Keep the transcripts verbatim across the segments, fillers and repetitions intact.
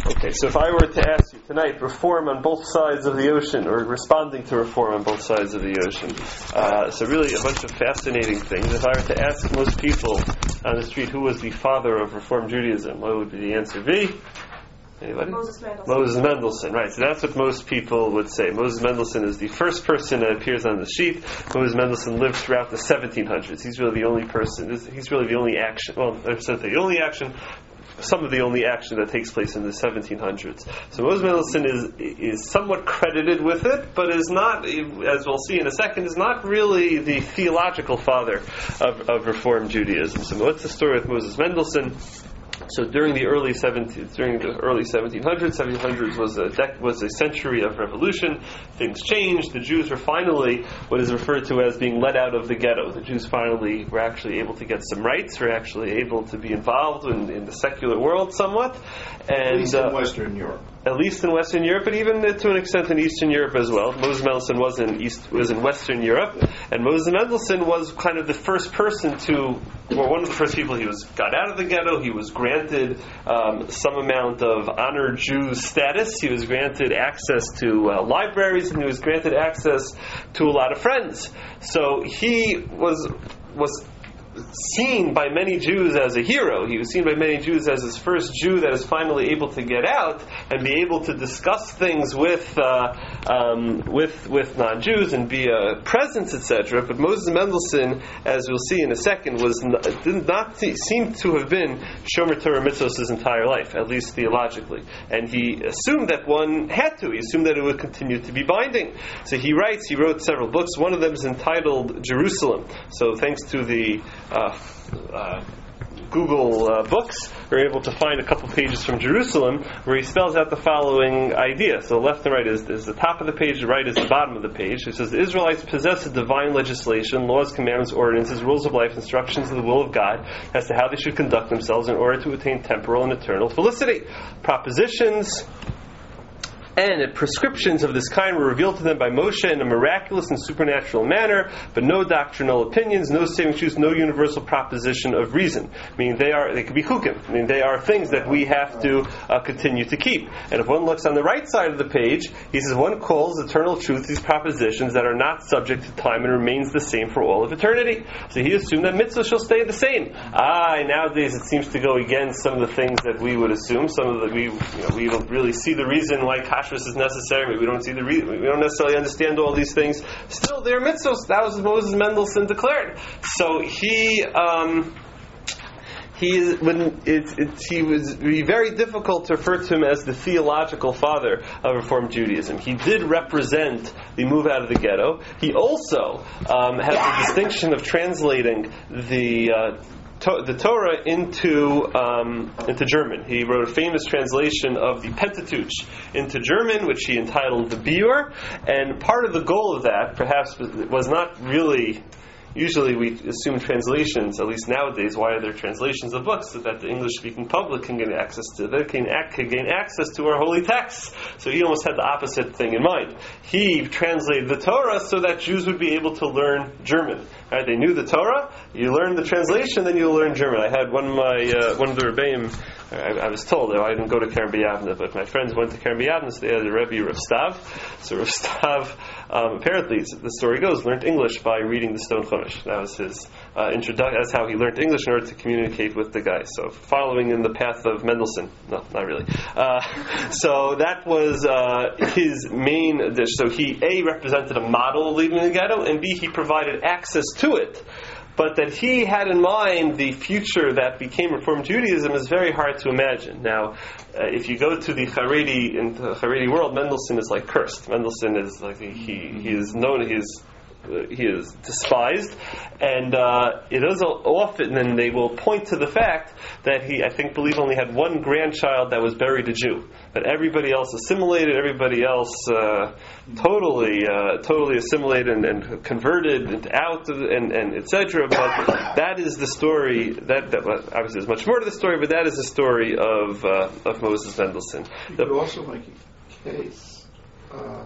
Okay, so if I were to ask you tonight, reform on both sides of the ocean, or responding to reform on both sides of the ocean, uh, so really a bunch of fascinating things. If I were to ask most people on the street who was the father of Reform Judaism, what would the answer be? Anybody? Moses Mendelssohn. Moses Mendelssohn, right. So that's what most people would say. Moses Mendelssohn is the first person that appears on the sheet. Moses Mendelssohn lived throughout the seventeen hundreds. He's really the only person, he's really the only action, well, I said the only action, some of the only action that takes place in the seventeen hundreds. So Moses Mendelssohn is is somewhat credited with it, but is not, as we'll see in a second, is not really the theological father of, of Reform Judaism. So what's the story with Moses Mendelssohn? So during the early seventeenth, during the early seventeen hundreds, seventeen hundreds was a dec- was a century of revolution. Things changed. The Jews were finally what is referred to as being let out of the ghetto. The Jews finally were actually able to get some rights. Were actually able to be involved in, in the secular world somewhat, and at least in uh, Western Europe. At least in Western Europe, but even to an extent in Eastern Europe as well. Moses Mendelssohn was in East was in Western Europe, and Moses Mendelssohn was kind of the first person to, well, one of the first people. He was got out of the ghetto. He was granted um, some amount of honored Jew status. He was granted access to uh, libraries, and he was granted access to a lot of friends. So he was was. seen by many Jews as a hero. He was seen by many Jews as this first Jew that is finally able to get out and be able to discuss things with uh, um, with with non-Jews and be a presence, et cetera. But Moses Mendelssohn, as we'll see in a second, was not, did not seem to have been Shomer Torah Mitzvos his entire life, at least theologically. And he assumed that one had to. He assumed that it would continue to be binding. So he writes. He wrote several books. One of them is entitled Jerusalem. So thanks to the Uh, uh, Google uh, books, we're able to find a couple pages from Jerusalem where he spells out the following idea. So left and right is, is the top of the page, the right is the bottom of the page. It says, the Israelites possess a divine legislation, laws, commandments, ordinances, rules of life, instructions of the will of God as to how they should conduct themselves in order to attain temporal and eternal felicity. Propositions and prescriptions of this kind were revealed to them by Moshe in a miraculous and supernatural manner, but no doctrinal opinions, no saving truths, no universal proposition of reason. I mean, they are they could be chukim. I mean, they are things that we have to uh, continue to keep. And if one looks on the right side of the page, he says one calls eternal truth these propositions that are not subject to time and remains the same for all of eternity. So he assumed that mitzvah shall stay the same. Ah, nowadays it seems to go against some of the things that we would assume. Some of the we you know, we don't really see the reason why kashrus is necessary. Maybe we don't see the re- we don't necessarily understand all these things. Still, they're mitzvos. That was Moses Mendelssohn declared. So he um, he when it, it he was be very difficult to refer to him as the theological father of Reform Judaism. He did represent the move out of the ghetto. He also um, has the distinction of translating the uh, To, the Torah into um, into German. He wrote a famous translation of the Pentateuch into German, which he entitled the Biur. And part of the goal of that, perhaps, was, was not really. Usually we assume translations, at least nowadays, why are there translations of books? So that the English-speaking public can gain access to they can, can gain access to our holy texts. So he almost had the opposite thing in mind. He translated the Torah so that Jews would be able to learn German. Right? They knew the Torah, you learn the translation, then you'll learn German. I had one of my uh, one of the Rebbeim, I, I was told, I didn't go to Keren B'Yavneh, but my friends went to Keren B'Yavneh, so they had a Rebbe, Rav Stav. So Rav Stav, um, apparently, the story goes, learned English by reading the Stone Chumash. That was his uh, introduction. That's how he learned English in order to communicate with the guy. So following in the path of Mendelssohn. No, not really. Uh, so that was uh, his main dish. So he, A, represented a model of leaving the ghetto, and B, he provided access to it. But that he had in mind the future that became Reform Judaism is very hard to imagine. Now, uh, if you go to the Haredi in the Haredi world, Mendelssohn is like cursed. Mendelssohn is like he he is known he is uh, he is despised, and uh, it is often and they will point to the fact that he I think believe only had one grandchild that was buried a Jew, but everybody else assimilated, everybody else uh, totally uh, totally assimilated and, and converted and out of, and and et cetera. But that is the story that, that well, obviously there's much more to the story, but that is the story of uh, of Moses Mendelssohn. You could also make a case. Uh,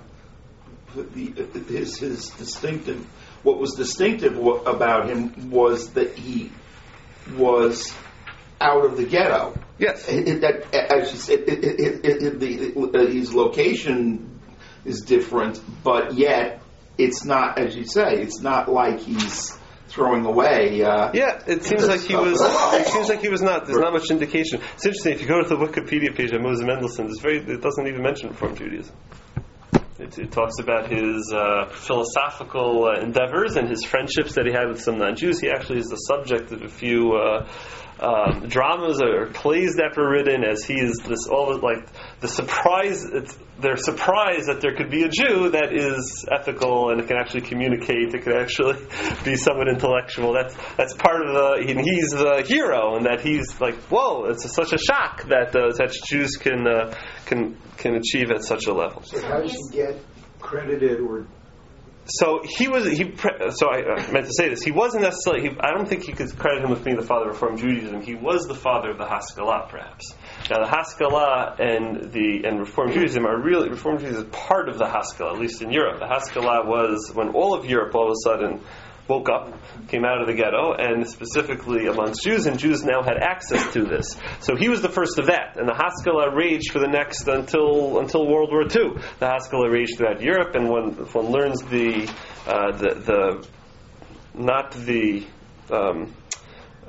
the, his his distinctive. What was distinctive about him was that he was out of the ghetto. Yes. It, it, that, as you said, it, it, it, it, the, uh, his location is different, but yet it's not, as you say, it's not like he's throwing away. Uh, yeah, it seems like he was. It seems like he was not. There's not much indication. It's interesting if you go to the Wikipedia page of Moses Mendelssohn. It's very. It doesn't even mention Reform Judaism. It, it talks about his uh, philosophical uh, endeavors and his friendships that he had with some non-Jews. He actually is the subject of a few uh, um, dramas or plays that were written, as he is this all like the surprise. It's, they're surprised that there could be a Jew that is ethical and it can actually communicate. It can actually be somewhat intellectual. That's that's part of the. And he's the hero, and that he's like, whoa! It's a, such a shock that uh, such Jews can uh, can can achieve at such a level. So how does he get credited or? So he was he. Pre- so I uh, meant to say this. He wasn't necessarily. He, I don't think you could credit him with being the father of Reform Judaism. He was the father of the Haskalah, perhaps. Now the Haskalah and the and Reform Judaism are really Reform Judaism is part of the Haskalah, at least in Europe. The Haskalah was when all of Europe all of a sudden woke up, came out of the ghetto, and specifically amongst Jews, and Jews now had access to this. So he was the first of that, and the Haskalah raged for the next until until World War Two. The Haskalah raged throughout Europe, and when if one learns the uh, the the not the um, uh,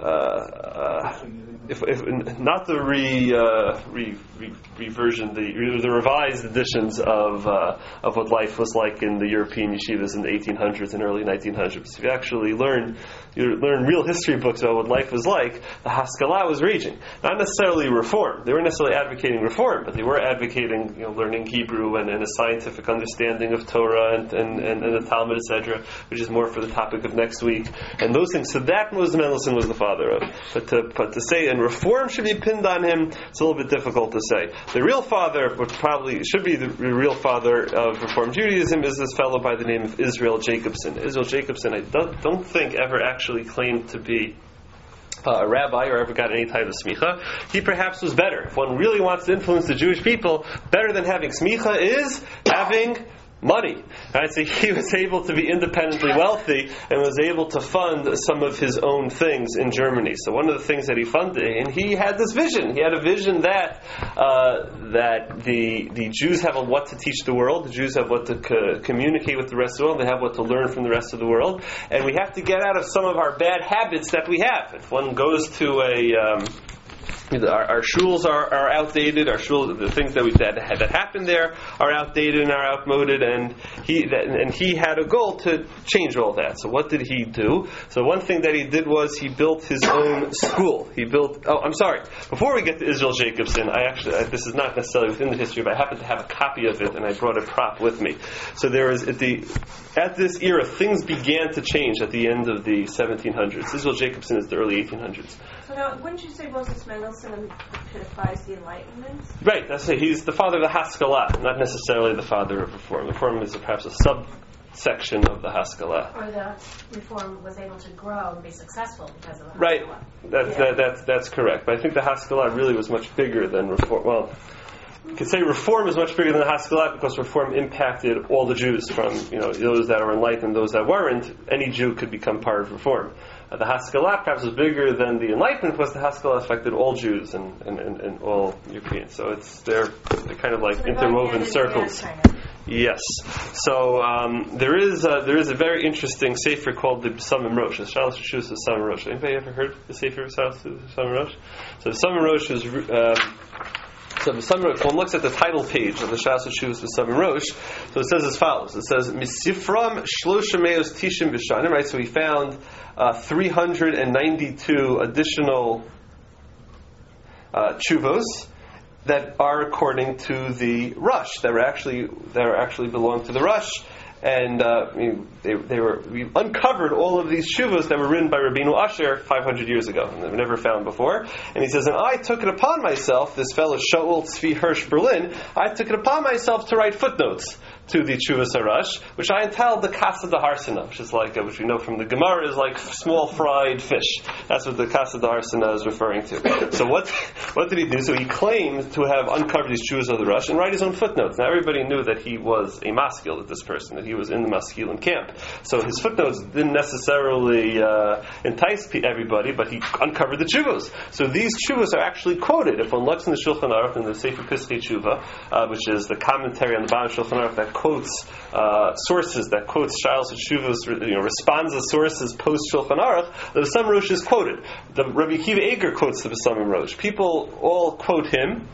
uh, if, if not the re, uh, re, re reversion, the the revised editions of uh, of what life was like in the European yeshivas in the eighteen hundreds and early nineteen hundreds. If you actually learn you learn real history books about what life was like, the Haskalah was raging. Not necessarily reform. They weren't necessarily advocating reform, but they were advocating, you know, learning Hebrew and, and a scientific understanding of Torah and and, and, and the Talmud, et cetera, which is more for the topic of next week. And those things. So that Moses Mendelssohn was the father of. But to but to say and reform should be pinned on him, it's a little bit difficult to say. The real father, what probably should be the real father of Reform Judaism, is this fellow by the name of Israel Jacobson. Israel Jacobson, I don't, don't think ever actually claimed to be Uh, a rabbi or ever got any type of smicha. He perhaps was better. If one really wants to influence the Jewish people, better than having smicha is having money. Right? So he was able to be independently wealthy and was able to fund some of his own things in Germany. So one of the things that he funded, and he had this vision. He had a vision that uh, that the the Jews have on what to teach the world. The Jews have what to co- communicate with the rest of the world. They have what to learn from the rest of the world. And we have to get out of some of our bad habits that we have. If one goes to a um, Our, our shuls are, are outdated. Our shuls, the things that we that, that happened there are outdated and are outmoded. And he that, and he had a goal to change all that. So what did he do? So one thing that he did was he built his own school. He built. Oh, I'm sorry. Before we get to Israel Jacobson, I actually I, this is not necessarily within the history, but I happen to have a copy of it, and I brought a prop with me. So there was at the at this era, things began to change at the end of the seventeen hundreds. Israel Jacobson is the early eighteen hundreds. So now, wouldn't you say Moses Mendelssohn epitomizes the Enlightenment? Right, that's it. He's the father of the Haskalah, not necessarily the father of Reform. Reform is perhaps a subsection of the Haskalah. Or the Reform was able to grow and be successful because of the Right, Haskalah. that, Yeah. that, that's, that's correct. But I think the Haskalah really was much bigger than Reform. Well, you could say Reform is much bigger than the Haskalah because Reform impacted all the Jews, from you know those that were enlightened, those that weren't. Any Jew could become part of Reform. Uh, the Haskalah perhaps was bigger than the Enlightenment because the Haskalah affected all Jews and, and, and, and all Europeans. So it's they're, they're kind of like So interwoven circles. Kind of. Yes. So um, there is a, there is a very interesting sefer called the Samim Rosh. The Shalos Shus of Samim Rosh. Anybody ever heard the sefer of Samim Rosh? So the Samim Rosh is. Uh, So the Samim Rosh, one looks at the title page of the Shas Shuvas to Samim Rosh. So it says as follows. It says Misifram Shlosha Meos Tishim B'Shanim. Right. So we found uh, three hundred ninety-two additional uh, chuvos that are according to the Rush, that were actually that are actually belong to the Rush. And uh, I mean, they, they were we uncovered all of these shuvos that were written by Rabbeinu Asher five hundred years ago, and they were never found before. And he says, and I took it upon myself, this fellow Shaul Tzvi Hirsch Berlin, I took it upon myself to write footnotes to the Chuvas Harash, which I entitled the Kasa de Harsana, which is like, uh, which we know from the Gemara is like small fried fish. That's what the Kasa de Harsana is referring to. So what what did he do? So he claimed to have uncovered these Chuvas of the Rush and write his own footnotes. Now everybody knew that he was a maskil, that this person, that he was in the maskilin camp. So his footnotes didn't necessarily uh, entice everybody, but he uncovered the Chuvas. So these Chuvas are actually quoted. If one looks in the Shulchan Aruch, in the Sefer Piskei Tshuva, uh, which is the commentary on the Baal Shulchan Aruch that quotes uh, sources, that quotes Shilas Tshuvas, you know, responds to sources post Shulchan Aruch, the Besamim Rosh is quoted. The Rabbi Akiva Eger quotes the Besamim Rosh. People all quote him.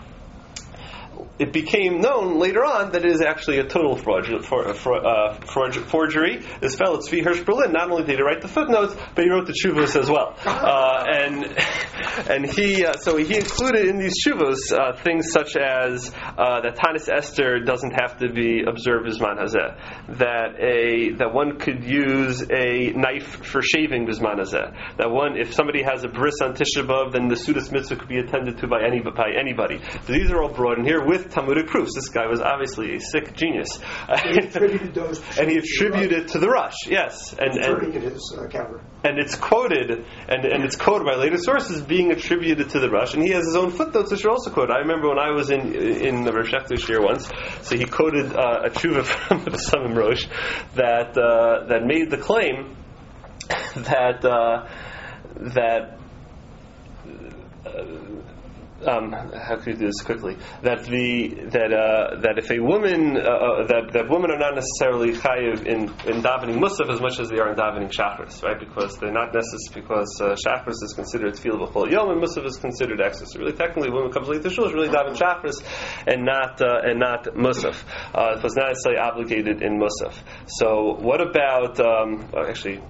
It became known later on that it is actually a total fraud, for, for, uh, forgery. This fellow, Tzvi Hirsch Berlin, not only did he write the footnotes, but he wrote the Chuvos as well. Uh, and and he uh, so he included in these Chuvos uh, things such as uh, that Tanis Esther doesn't have to be observed Bisman Hazeh, that a that one could use a knife for shaving Bisman Hazeh, that one, if somebody has a bris on Tisha B'Av, then the Sudas Mitzvah could be attended to by any by anybody. So these are all brought in here with Talmudic proofs. This guy was obviously a sick genius. He attributed those and he attributed to the Rush, yes. And and, in his uh, cover. and it's quoted, and, and it's quoted by later sources being attributed to the Rush, and he has his own footnotes which are also quoted. I remember when I was in in the Rosh Hashanah year once, so he quoted uh, a tshuva from the Besamim Rosh that uh, that made the claim that uh, that uh, Um, how could we do this quickly? That the that uh, that if a woman uh, uh, that that women are not necessarily chayiv in, in davening musaf as much as they are in davening shachris, right? Because they're not necessary because uh, shachris is considered tefillah b'chol yom and musaf is considered extra. So really, technically, when it comes late to shul, is really daven shachris and not uh, and not musaf. Uh, it was not necessarily obligated in musaf. So what about um, well, actually?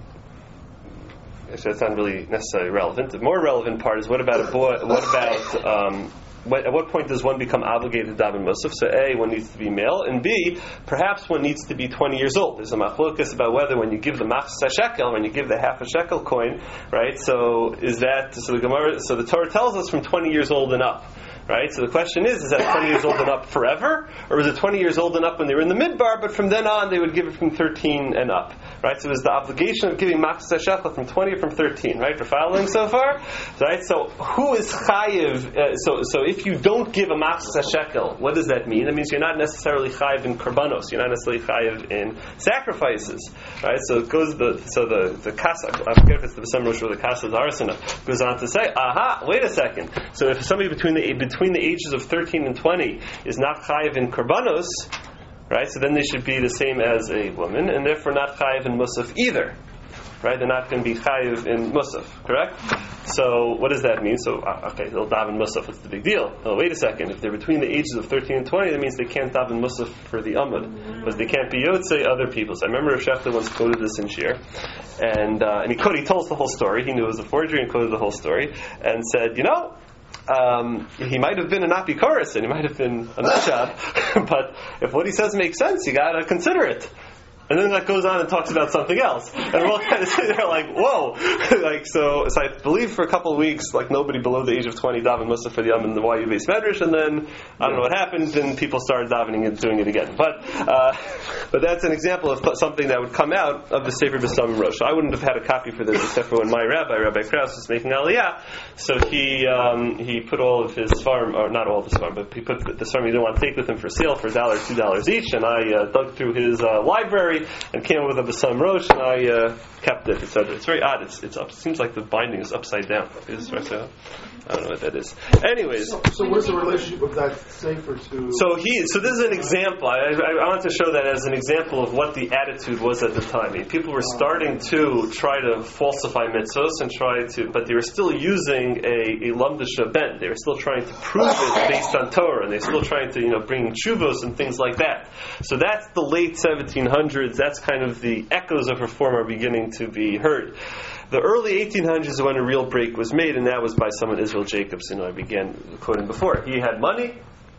Actually, that's not really necessarily relevant. The more relevant part is what about a boy? What about um, what, at what point does one become obligated to daven musaf? So, A, one needs to be male, and B, perhaps one needs to be twenty years old. There's a machlokas about whether when you give the machzah shekel, when you give the half a shekel coin, right? So, is that so? The Gemara, so the Torah tells us from twenty years old and up. Right? So the question is, is that twenty years old and up forever? Or is it twenty years old and up when they were in the midbar, but from then on they would give it from thirteen and up? Right? So it was the obligation of giving machzah shekel from twenty or from thirteen, right? For following so far? Right? So who is chayiv? Uh, so so if you don't give a machzah shekel, what does that mean? That means you're not necessarily chayiv in korbanos. You're not necessarily chayiv in sacrifices. Right? So it goes the so the the kasa, I forget if it's the Besamim Rosh or the Kasa Arsana, goes on to say, aha, wait a second. So if somebody between the between Between the ages of thirteen and twenty is not chayiv in korbanos, right? So then they should be the same as a woman, and therefore not chayiv in musaf either, right? They're not going to be chayiv in musaf, correct? So what does that mean? So uh, okay, they'll daven musaf. What's the big deal? Oh, wait a second. If they're between the ages of thirteen and twenty, that means they can't daven musaf for the amud, but they can't be yotzei other people. So I remember Rav Shechta once quoted this in Shir, and uh, and he quoted, he told us the whole story. He knew it was a forgery and quoted the whole story, and said, you know. Um, he might have been an apikoros and he might have been a nutjob, but if what he says makes sense, you got to consider it. And then that goes on and talks about something else. And we're all kind of sitting there like, whoa. like, so, so I believe for a couple of weeks, like nobody below the age of twenty davened musaf for the Yom in the Y U base medrash, and then, I don't know what happened, and people started davening and doing it again. But, uh, but that's an example of something that would come out of the Sefer Besamim Rosh. So I wouldn't have had a copy for this except for when my rabbi, Rabbi Krauss, was making Aliyah. So he, um, he put all of his farm, or not all of his farm, but he put the farm he didn't want to take with him for sale for a dollar, two dollars each, and I uh, dug through his uh, library and came up with a Besamim Rosh, and I uh, kept it, et cetera. It's very odd. It's it's up. It seems like the binding is upside down. Is it upside down? I don't know what that is. Anyways, so, so what's the relationship of that sefer to? So he. So this is an example. I, I, I want to show that as an example of what the attitude was at the time. I mean, people were starting to try to falsify mitzvos and try to, but they were still using a, a lumdisha bent. They were still trying to prove it based on Torah, and they're still trying to, you know, bring chuvos and things like that. So that's the late seventeen hundreds. That's kind of the echoes of reform are beginning to be heard. The early eighteen hundreds is when a real break was made, and that was by someone, Israel Jacobs, you know, I began quoting before. He had money.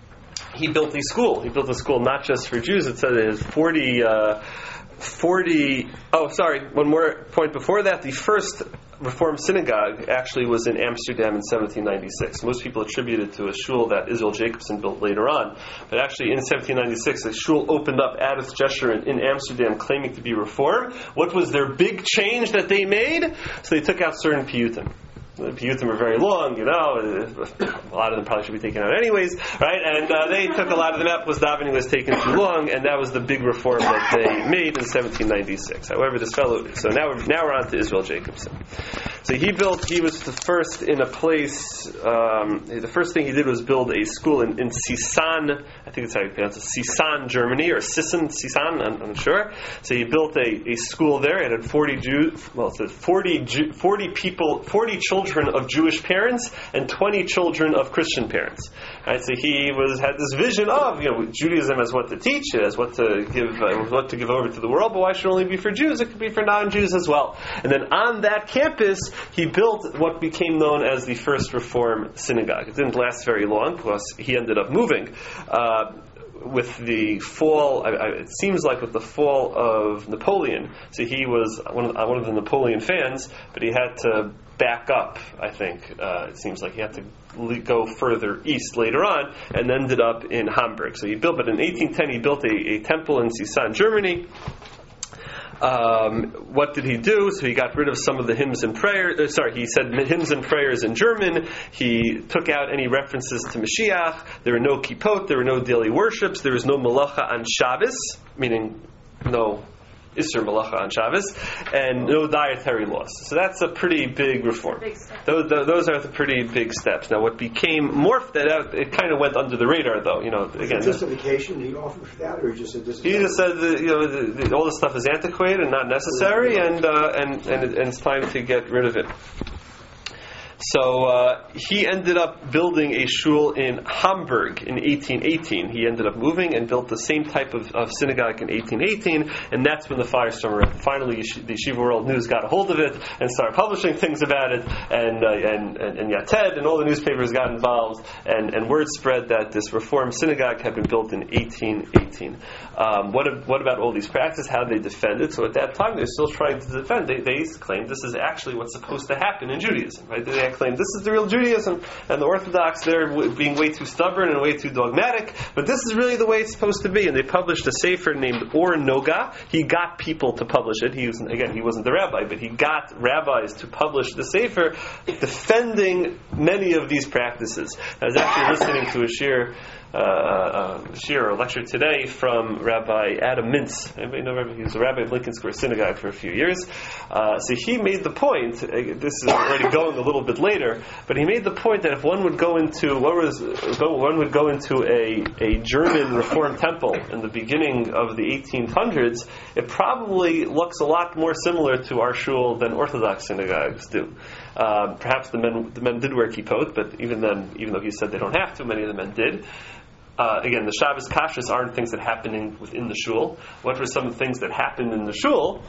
He built a school. He built a school not just for Jews. It said it has forty, uh, forty, oh, sorry, one more point before that. The first Reform synagogue actually was in Amsterdam in seventeen ninety-six. Most people attribute it to a shul that Israel Jacobson built later on. But actually in seventeen ninety-six, a shul opened up at its gesture in, in Amsterdam claiming to be Reform. What was their big change that they made? So they took out certain piyutim. The piyutim are very long, you know. A lot of them probably should be taken out anyways, right? And uh, they took a lot of them out because davening was taken too long, and that was the big reform that they made in seventeen ninety-six. However, this fellow, so now we're, now we're on to Israel Jacobson. So he built, he was the first in a place, um, the first thing he did was build a school in, in Sisan, I think it's how you pronounce it, Sisan, Germany, or Sisan, Sisan, I'm, I'm not sure. So he built a, a school there. It had forty Jews, well, it said forty, Jew, forty people, forty children of Jewish parents and twenty children of Christian parents. Right? So he was had this vision of, you know, Judaism as what to teach, as what to give, uh, what to give over to the world, but why should it only be for Jews? It could be for non-Jews as well. And then on that campus, he built what became known as the First Reform Synagogue. It didn't last very long because he ended up moving. Uh, with the fall, I, I, it seems like with the fall of Napoleon, so he was one of, uh, one of the Napoleon fans, but he had to back up, I think. Uh, it seems like he had to le- go further east later on, and ended up in Hamburg. So he built, but in eighteen ten he built a, a temple in Sisan, Germany. Um, what did he do? So he got rid of some of the hymns and prayers. Uh, sorry, he said hymns and prayers in German. He took out any references to Mashiach. There were no kippot. There were no daily worships. There was no malacha on Shabbos, meaning no Isser malacha on Shabbos, and no dietary laws. So that's a pretty big reform. Big step. Those, those are the pretty big steps. Now, what became morphed that out, it kind of went under the radar, though. You know, again, justification he offered for that, or just said this is he just said that, you know, the, the, all this stuff is antiquated and not necessary, and uh, and and, it, and it's time to get rid of it. So uh, he ended up building a shul in Hamburg in eighteen eighteen. He ended up moving and built the same type of, of synagogue in eighteen eighteen, and that's when the firestorm. Finally, the Yeshiva World News got a hold of it and started publishing things about it, and uh, and, and and Yated and all the newspapers got involved, and, and word spread that this Reform synagogue had been built in eighteen eighteen. Um, what what about all these practices? How did they defend it? So at that time, they're still trying to defend. They they claimed this is actually what's supposed to happen in Judaism, right? They claim this is the real Judaism, and the Orthodox, they're w- being way too stubborn and way too dogmatic, but this is really the way it's supposed to be. And they published a sefer named Or Noga. He got people to publish it. He was, again, he wasn't the rabbi, but he got rabbis to publish the sefer defending many of these practices. I was actually listening to a shir Uh, uh, shir or lecture today from Rabbi Adam Mintz. Anybody know Rabbi? He was a rabbi of Lincoln Square Synagogue for a few years. Uh, so he made the point. Uh, this is already going a little bit later, but he made the point that if one would go into what was go, one would go into a a German Reform temple in the beginning of the eighteen hundreds, it probably looks a lot more similar to our shul than Orthodox synagogues do. Uh, perhaps the men the men did wear kippot, but even then, even though he said they don't have to, many of the men did. Uh, again, the Shabbos kashrus aren't things that happen in, within the shul. What were some things that happened in the shul?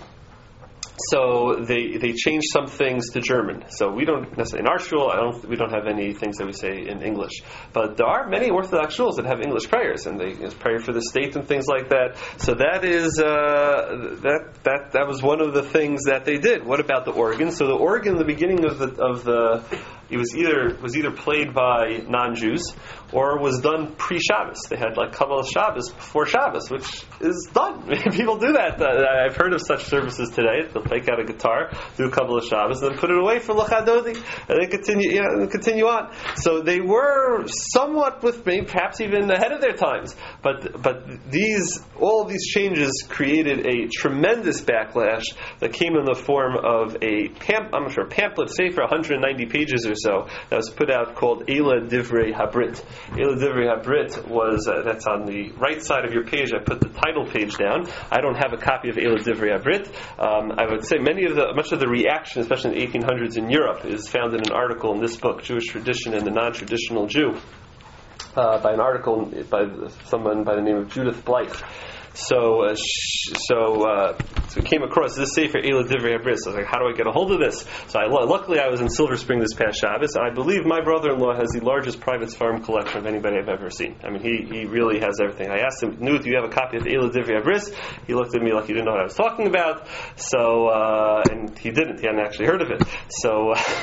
So they they changed some things to German. So we don't necessarily in our shul. I don't we don't have any things that we say in English. But there are many Orthodox shuls that have English prayers, and they you know, pray for the state and things like that. So that is uh, that that that was one of the things that they did. What about the organ? So the organ, in the beginning of the of the it was either was either played by non-Jews or was done pre-Shabbos. They had like Kabbalah Shabbos before Shabbos, which is done. People do that. Uh, I've heard of such services today. They'll take out a guitar, do Kabbalah Shabbos, and then put it away for L'chadodi, and then continue, you know, and continue on. So they were somewhat with me, perhaps even ahead of their times. But but these all of these changes created a tremendous backlash that came in the form of a pam- I'm not sure pamphlet, sefer, one hundred ninety pages or so, that was put out called Eila Divrei Habrit. Eila Divrei Habrit was uh, that's on the right side of your page. I put the title page down. I don't have a copy of Eila Divrei Habrit. Um, I would say many of the much of the reaction, especially in the eighteen hundreds in Europe, is found in an article in this book, Jewish Tradition and the Non-Traditional Jew, uh, by an article by someone by the name of Judith Blythe. so uh, sh- so uh, so we came across this Sefer Eila Divrei Habris. I was like, how do I get a hold of this? So I, luckily I was in Silver Spring this past Shabbos, and I believe my brother-in-law has the largest private farm collection of anybody I've ever seen. I mean, he, he really has everything. I asked him, "Nu, do you have a copy of Eila Divrei Habris?" He looked at me like he didn't know what I was talking about. So uh, and he didn't. He hadn't actually heard of it. So. Uh,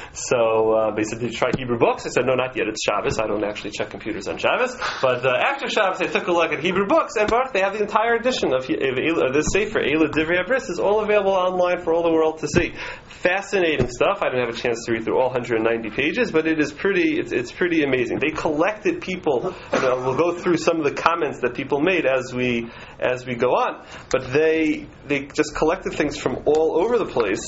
So uh, they said, "Did you try Hebrew books?" I said, "No, not yet. It's Shabbos. I don't actually check computers on Shabbos." But uh, after Shabbos, I took a look at Hebrew books, and Baruch, they have the entire edition of, of this Sefer, Eila Divrei Habris, is all available online for all the world to see. Fascinating stuff. I didn't have a chance to read through all one hundred ninety pages, but it is pretty. It's, it's pretty amazing. They collected people. And, uh, we'll go through some of the comments that people made as we as we go on. But they they just collected things from all over the place.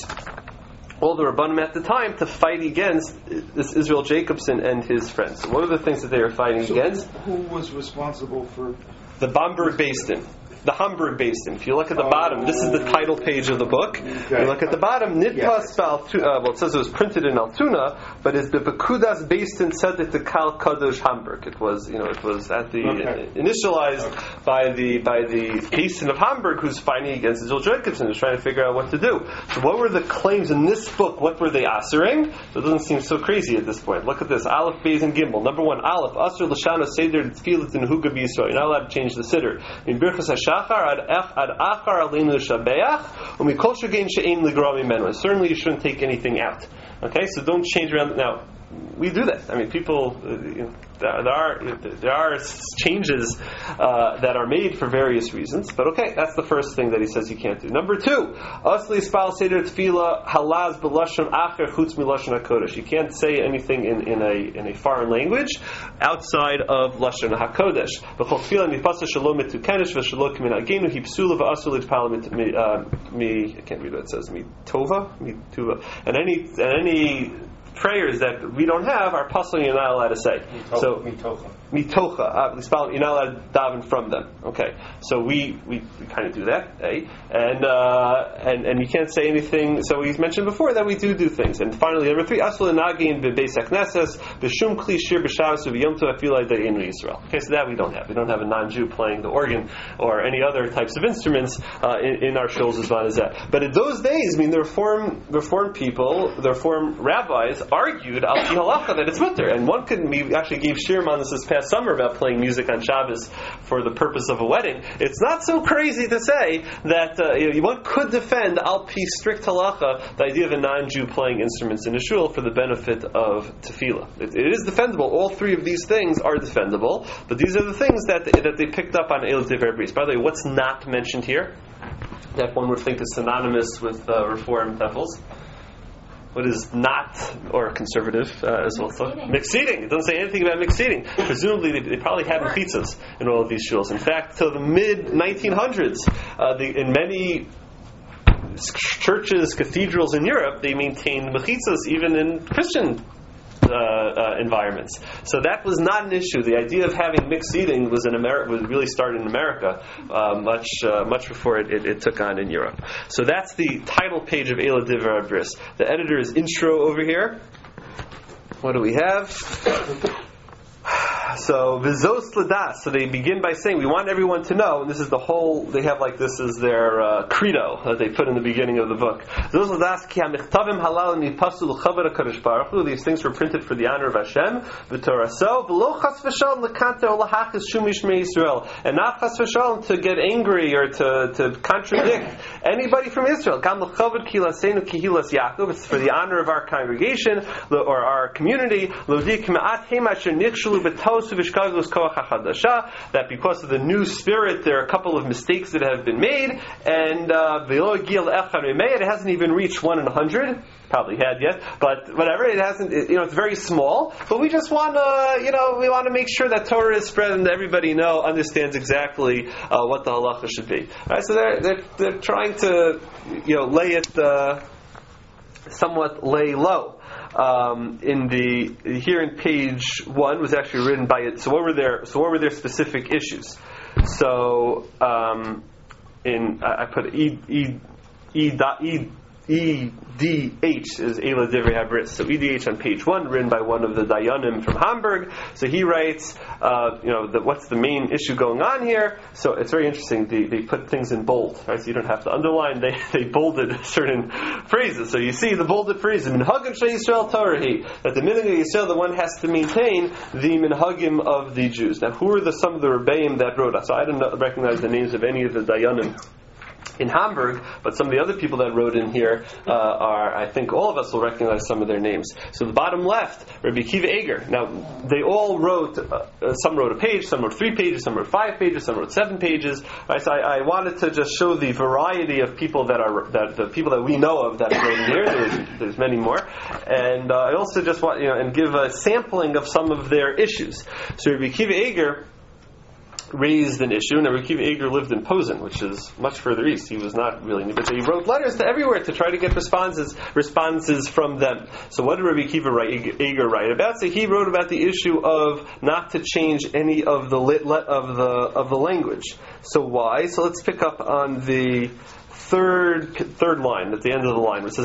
All the Rabbanim at the time to fight against this Israel Jacobson and his friends. So what are the things that they were fighting so against? Who was responsible for the Bamberg Basin? The Hamburg Basin. If you look at the oh. bottom, this is the title page of the book. Okay. You look at the bottom, Nitpas yes. Altoona, uh, well, it says it was printed in Altoona, but it's the Bekudas Basin Tzedek to Kal Kadosh Hamburg. It was, you know, it was at the okay. uh, initialized okay. by the by the Basin of Hamburg, who's fighting against Israel Jacobson, who's trying to figure out what to do. So, what were the claims in this book? What were they assuring? So it doesn't seem so crazy at this point. Look at this: Aleph, Beis, and Gimel. Number one, Aleph, Asur L'Shana Seder Tfilat and Huga B'Yisrael. You're not allowed to change the Siddur. In Birchas HaShachar ad ad achar aleinu shabeach umikol shegein she'ein ligra mimenu. Certainly, you shouldn't take anything out. Okay, so don't change around. Now, we do that. I mean, people. Uh, you know, there, there are there are changes uh, that are made for various reasons. But okay, that's the first thing that he says you can't do. Number two, asli spal seder tefila halaz b'lashon acher chutz milashon hakodesh. You can't say anything in, in a in a foreign language outside of lashon hakodesh. B'chol tefila mipasa shalom mitukenesh v'shalom k'minagenu hipsula v'asur l'tpala mi. I can't read what it says. Mi tova, mi tuva, and any and any prayers that we don't have are puzzling. You're not allowed to say. Mitocha. So mitocha, mitocha. Uh, you're not allowed to daven from them. Okay, so we, we, we kind of do that, eh? And uh, and and you can't say anything. So he's mentioned before that we do do things. And finally, number three, asur nagin bebeis hakneses b'shum kli shir b'shavos v'yom tov afilai de'enu Yisrael. Okay, so that we don't have. We don't have a non-Jew playing the organ or any other types of instruments uh, in, in our shuls as well as that. But in those days, I mean, the reform reform people, the reform rabbis argued al pi halacha that it's mutter, and one could we actually gave shirim on this this past summer about playing music on Shabbos for the purpose of a wedding. It's not so crazy to say that uh, you know, one could defend al pi strict halacha the idea of a non-Jew playing instruments in a shul for the benefit of tefillah. It, it is defendable. All three of these things are defendable, but these are the things that that they picked up on Eila Divrei Habris. By the way, what's not mentioned here that one would think is synonymous with uh, reform tefils? What is not, or conservative uh, as well? Mixed, mixed eating. It doesn't say anything about mixed eating. Presumably, they, they probably had mechitzas in all of these shuls. In fact, till the mid nineteen hundreds, uh, the, in many churches, cathedrals in Europe, they maintained mechitzas even in Christian Uh, uh, environments. So that was not an issue. The idea of having mixed eating was in America, was really started in America uh, much uh, much before it, it, it took on in Europe. So that's the title page of Eila Divrei Habris. The editor's intro over here. What do we have? So vizos ladas. So they begin by saying, we want everyone to know, and this is the whole. They have like this is their uh, credo that they put in the beginning of the book. Vizos ladas ki hamichtavim halal mipasul chaver hakadosh baruch hu. These things were printed for the honor of Hashem. V'toraso v'lo chas v'shalom lekante or lahachis shum yishmei Yisrael, and not chas v'shalom to get angry or to, to contradict anybody from Israel. Gam l'chavod kilasenu kihilas Yaakov. It's for the honor of our congregation or our community. Lodik ma'at hema asher nichshulu b'tos. That because of the new spirit, there are a couple of mistakes that have been made, and uh, it hasn't even reached one in a hundred. Probably had yet, but whatever. It hasn't. It, you know, it's very small. But we just want to, you know, we want to make sure that Torah is spread and everybody know understands exactly uh, what the halacha should be. All right, so they're they're they're trying to, you know, lay it uh, somewhat lay low. Um, in the here in page one was actually written by it. So what were their so what were their specific issues? So um, in I, I put e e e dot e E D H is Eila Divrei Habris. So E D H on page one, written by one of the Dayanim from Hamburg. So he writes, uh, you know, the, what's the main issue going on here? So it's very interesting. They, they put things in bold, right? So you don't have to underline. They they bolded certain phrases. So you see the bolded phrases. Minhagim Shei Yisrael Torahi, that the minhag of Yisrael, the one has to maintain the minhagim of the Jews. Now, who are the some of the rebbeim that wrote us? So I don't know, recognize the names of any of the Dayanim in Hamburg, but some of the other people that wrote in here uh, are, I think all of us will recognize some of their names. So the bottom left, Rabbi Akiva Eger. Now, they all wrote, uh, uh, some wrote a page, some wrote three pages, some wrote five pages, some wrote seven pages. Right, so I, I wanted to just show the variety of people that are, that the people that we know of that wrote in here. There's, there's many more. And uh, I also just want, you know, and give a sampling of some of their issues. So Rabbi Akiva Eger raised an issue. Now, Rabbi Akiva Eger lived in Posen, which is much further east. He was not really, but he wrote letters to everywhere to try to get responses responses from them. So, what did Rabbi Akiva write, Eger write about? So, he wrote about the issue of not to change any of the lit, of the of the language. So, why? So, let's pick up on the third third line at the end of the line, which says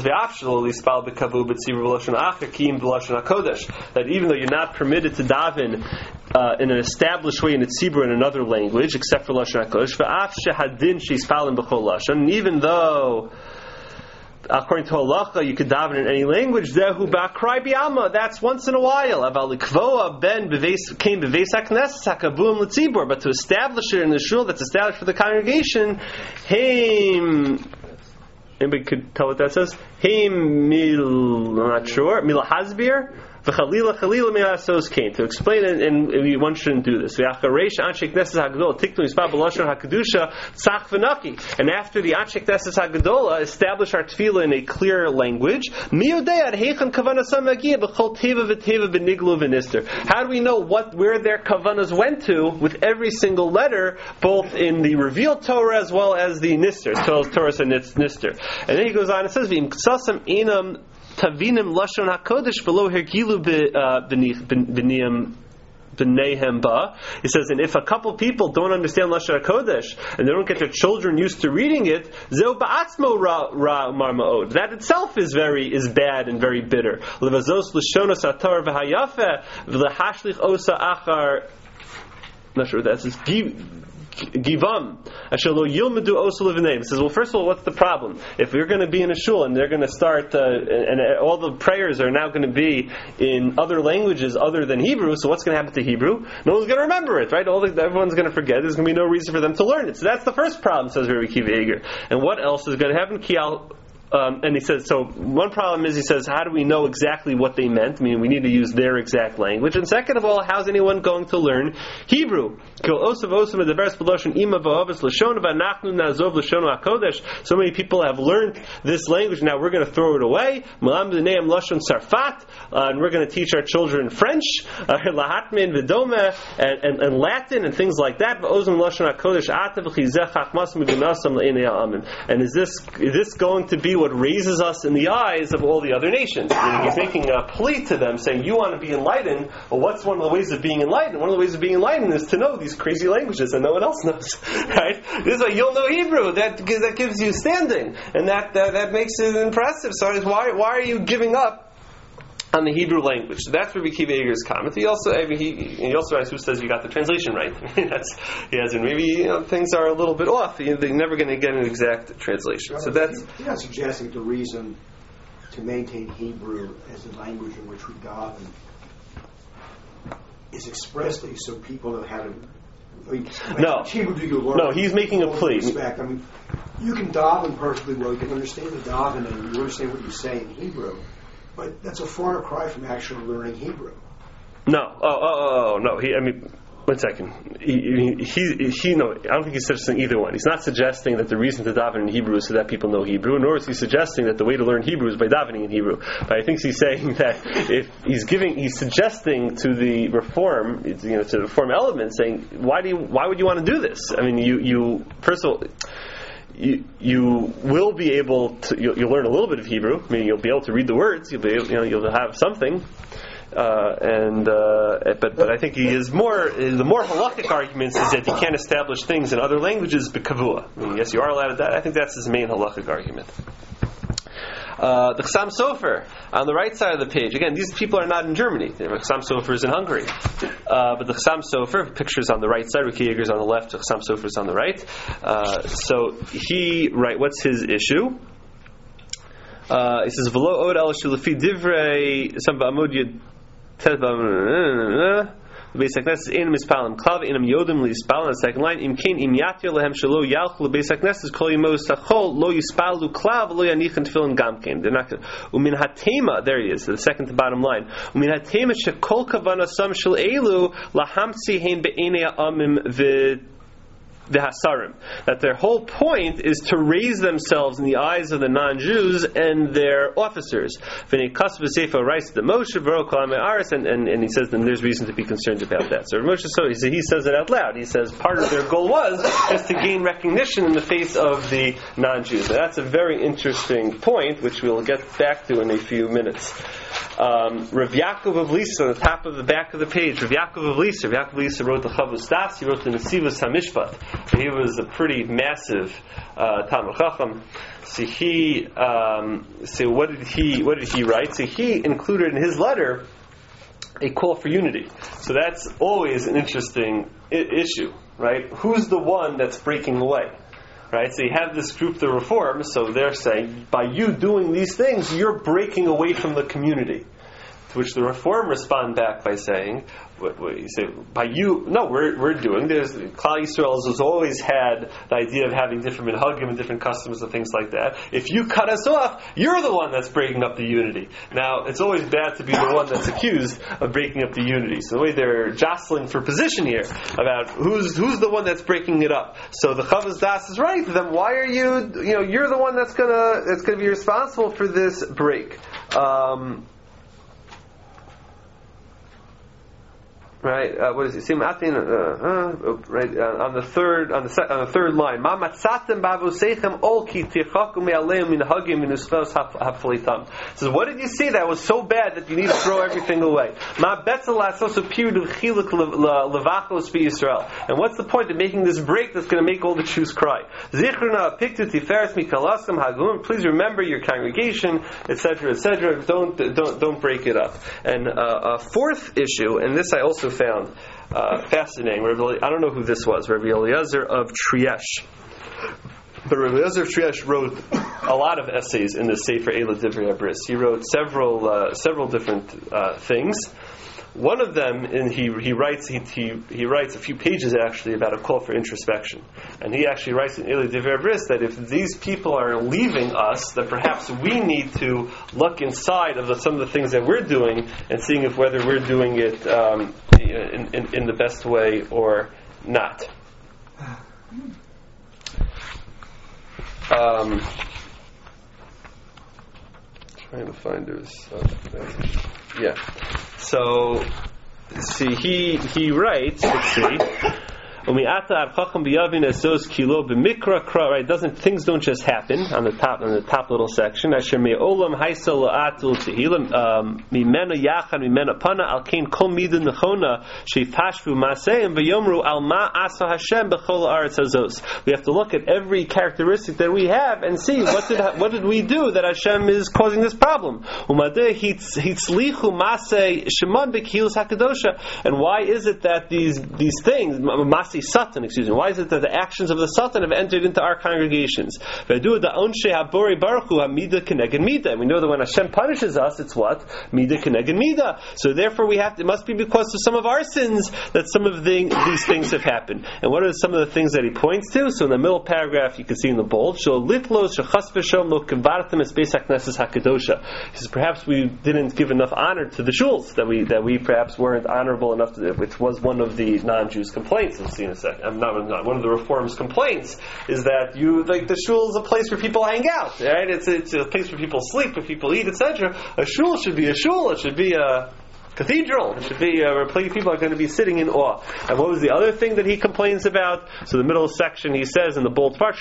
that even though you're not permitted to daven uh, in an established way in a tzibur in another language except for lashon hakodesh, and even though according to halacha you could daven in any language, zehu ba'akrai bi'alma, that's once in a while. Aval likvoa ben came beveis hakneses hakavum l'tzibur, but to establish it in the shul that's established for the congregation, heim. Anybody could tell what that says? Heim mil, I'm not sure. Milahazbir. V'chalila chalila me'asos came to explain it, and, and one shouldn't do this. And after the Anshe Knesses Hagadola established our tefillah in a clear language, how do we know what where their kavanas went to with every single letter, both in the revealed Torah as well as the Nister, Torah and Nister? And then he goes on and says, Tavinim lashon hakodesh below hergilu b'niyam b'neihem ba. He says, and if a couple people don't understand lashon hakodesh and they don't get their children used to reading it, zeu ba'atzmo ra ra marmaod. That itself is very is bad and very bitter. Levazos lashonos atar v'hayafe v'lehashlich osa achar. Not sure what that says. Givam, Ashalo Yilmadu Osel V'neim. Says, well, first of all, what's the problem? If we're going to be in a shul and they're going to start, uh, and, and all the prayers are now going to be in other languages other than Hebrew, so what's going to happen to Hebrew? No one's going to remember it, right? All the, everyone's going to forget. There's going to be no reason for them to learn it. So that's the first problem, says Rabbi Akiva Eger. And what else is going to happen? Kial. Um, and he says, so one problem is, he says, how do we know exactly what they meant? I mean, we need to use their exact language. And second of all, how's anyone going to learn Hebrew? So many people have learned this language, now we're going to throw it away. Uh, and we're going to teach our children French, uh, and, and, and Latin, and things like that. And is this, is this going to be what raises us in the eyes of all the other nations? I mean, he's making a plea to them, saying, you want to be enlightened. Well, what's one of the ways of being enlightened? One of the ways of being enlightened is to know these crazy languages that no one else knows. Right? This is why you'll know Hebrew. That that gives you standing, and that that, that makes it impressive. So why why are you giving up on the Hebrew language? So that's Rabbi Akiva Eger's comment. He also, I mean, he, he also writes, who says you got the translation right? I mean, that's, he has, and maybe, you know, things are a little bit off. They're never going to get an exact translation. So that's. You're not suggesting the reason to maintain Hebrew as a language in which we daven is expressly so people know how to. I mean, no, Hebrew do you learn? No, he's making a plea. Respect. I mean, you can daven perfectly well. You can understand the daven and you understand what you say in Hebrew. But that's a far cry from actually learning Hebrew. No, oh, oh, oh, oh no. He, I mean, one second. He, he, he, no. I don't think he's suggesting either one. He's not suggesting that the reason to daven in Hebrew is so that people know Hebrew, nor is he suggesting that the way to learn Hebrew is by davening in Hebrew. But I think he's saying that if he's giving, he's suggesting to the reform, you know, to the reform element, saying, why do you, why would you want to do this? I mean, you, you, first of all. You, you will be able to. You'll, you'll learn a little bit of Hebrew. I mean, you'll be able to read the words. You'll be, able, you know, you'll have something. Uh, and uh, but but I think he is more. The more halakhic arguments is that you can't establish things in other languages. B'kavua. I mean, yes, you are allowed to that. I think that's his main halakhic argument. Uh, the Chassam Sofer on the right side of the page. Again, these people are not in Germany. The Chassam Sofer is in Hungary. Uh, but the Chassam Sofer, pictures on the right side, Riki Yeager is on the left, the Chassam Sofer is on the right. Uh, so he, right, what's his issue? Uh, he says, V'lo od el shulafi divrei some ba'amud yud tet ba'amud Beis HaKnesses Einam Mispalim Klav Einam Yodim Lispal. On the second line, Im Kain Im Yatir Lehem Shelo Yalchu LeBeis HaKnesses Kol Yemos Tachol Lo Yispalu Klav Lo Yanichan Tefillin Gamkein. They're not. Umin Hatema. There he is. The second to bottom line. Umin Hatema Shekol Kavana Sam Shel Elu Lahamtzi Hein Be'enei Amim V'D the Hasarim, that their whole point is to raise themselves in the eyes of the non-Jews and their officers. And, and, and he says then there's reason to be concerned about that. So Moshe, so he says it out loud. He says part of their goal was just to gain recognition in the face of the non-Jews. Now, that's a very interesting point, which we'll get back to in a few minutes. Um, Rav Yaakov of Lisa, on the top of the back of the page, Rav Yaakov of Lisa, Rav Yaakov of Lisa wrote the Chavos Das, he wrote the Nesivos HaMishpat. He was a pretty massive uh, Talmud Chacham. So he, um, so what did he, what did he write? So he included in his letter a call for unity. So that's always an interesting I- issue, right? Who's the one that's breaking away? Right? So you have this group, the Reform, so they're saying, by you doing these things, you're breaking away from the community. To which the Reform respond back by saying, what, what you say, by you, no, we're we're doing. There's Klal Yisrael has always had the idea of having different minhagim and different customs and things like that. If you cut us off, you're the one that's breaking up the unity. Now, it's always bad to be the one that's accused of breaking up the unity. So the way they're jostling for position here about who's who's the one that's breaking it up. So the Chavos Das is right. Then why are you? You know, you're the one that's gonna that's gonna be responsible for this break. Um, Right, uh, what is it? See, uh, uh, right uh, on the third, on the se- on the third line. Ma matzatem bavosechem ol ki tichaku me'aleim min hagim min uschos haflitam. Says, what did you see that was so bad that you need to throw everything away? Ma betzel lasos a period of chiluk levachos be Yisrael. And what's the point of making this break that's going to make all the Jews cry? Zichruna piktu tiferes mikalasam hagum. Please remember your congregation, et cetera, et cetera. Don't don't don't break it up. And uh, a fourth issue, and this I also found uh, fascinating. I don't know who this was. Rabbi Eliezer of Trieste. But Rabbi Eliezer of Trieste wrote a lot of essays in the Sefer Eila Divrei Bris. He wrote several uh, several different uh, things. One of them, and he he writes he, he he writes a few pages actually about a call for introspection, and he actually writes in Eila Divrei Bris that if these people are leaving us, that perhaps we need to look inside of the, some of the things that we're doing and seeing if whether we're doing it um, in, in in the best way or not. Um, trying to find his uh, yeah. So, see, he he writes. Let's see. Right, doesn't things don't just happen on the top on the top little section. Asher me'olam haisa la'atul tehilim mimena yachan mimena pana al kain kol midah nechona sheifashvu maseim v'yomru al ma asa Hashem b'chol haaretz hazos. We have to look at every characteristic that we have and see what did what did we do that Hashem is causing this problem. Umadeh hitzlichu masei shemon b'kihilus hakadosha. And why is it that these these things masei Satan, excuse me. Why is it that the actions of the Satan have entered into our congregations? We know that when Hashem punishes us, it's what? Midah keneged midah. So therefore we have to, it must be because of some of our sins that some of the, these things have happened. And what are some of the things that he points to? So in the middle paragraph you can see in the bold, he says perhaps we didn't give enough honor to the shuls, that we that we perhaps weren't honorable enough to, which was one of the non-Jews' complaints. We'll see in a second. I'm not, I'm not. One of the Reform's complaints is that you like the shul is a place where people hang out, right? It's it's a place where people sleep, where people eat, et cetera. A shul should be a shul. It should be a cathedral. It should be where people are going to be sitting in awe. And what was the other thing that he complains about? So the middle section, he says in the bold part, he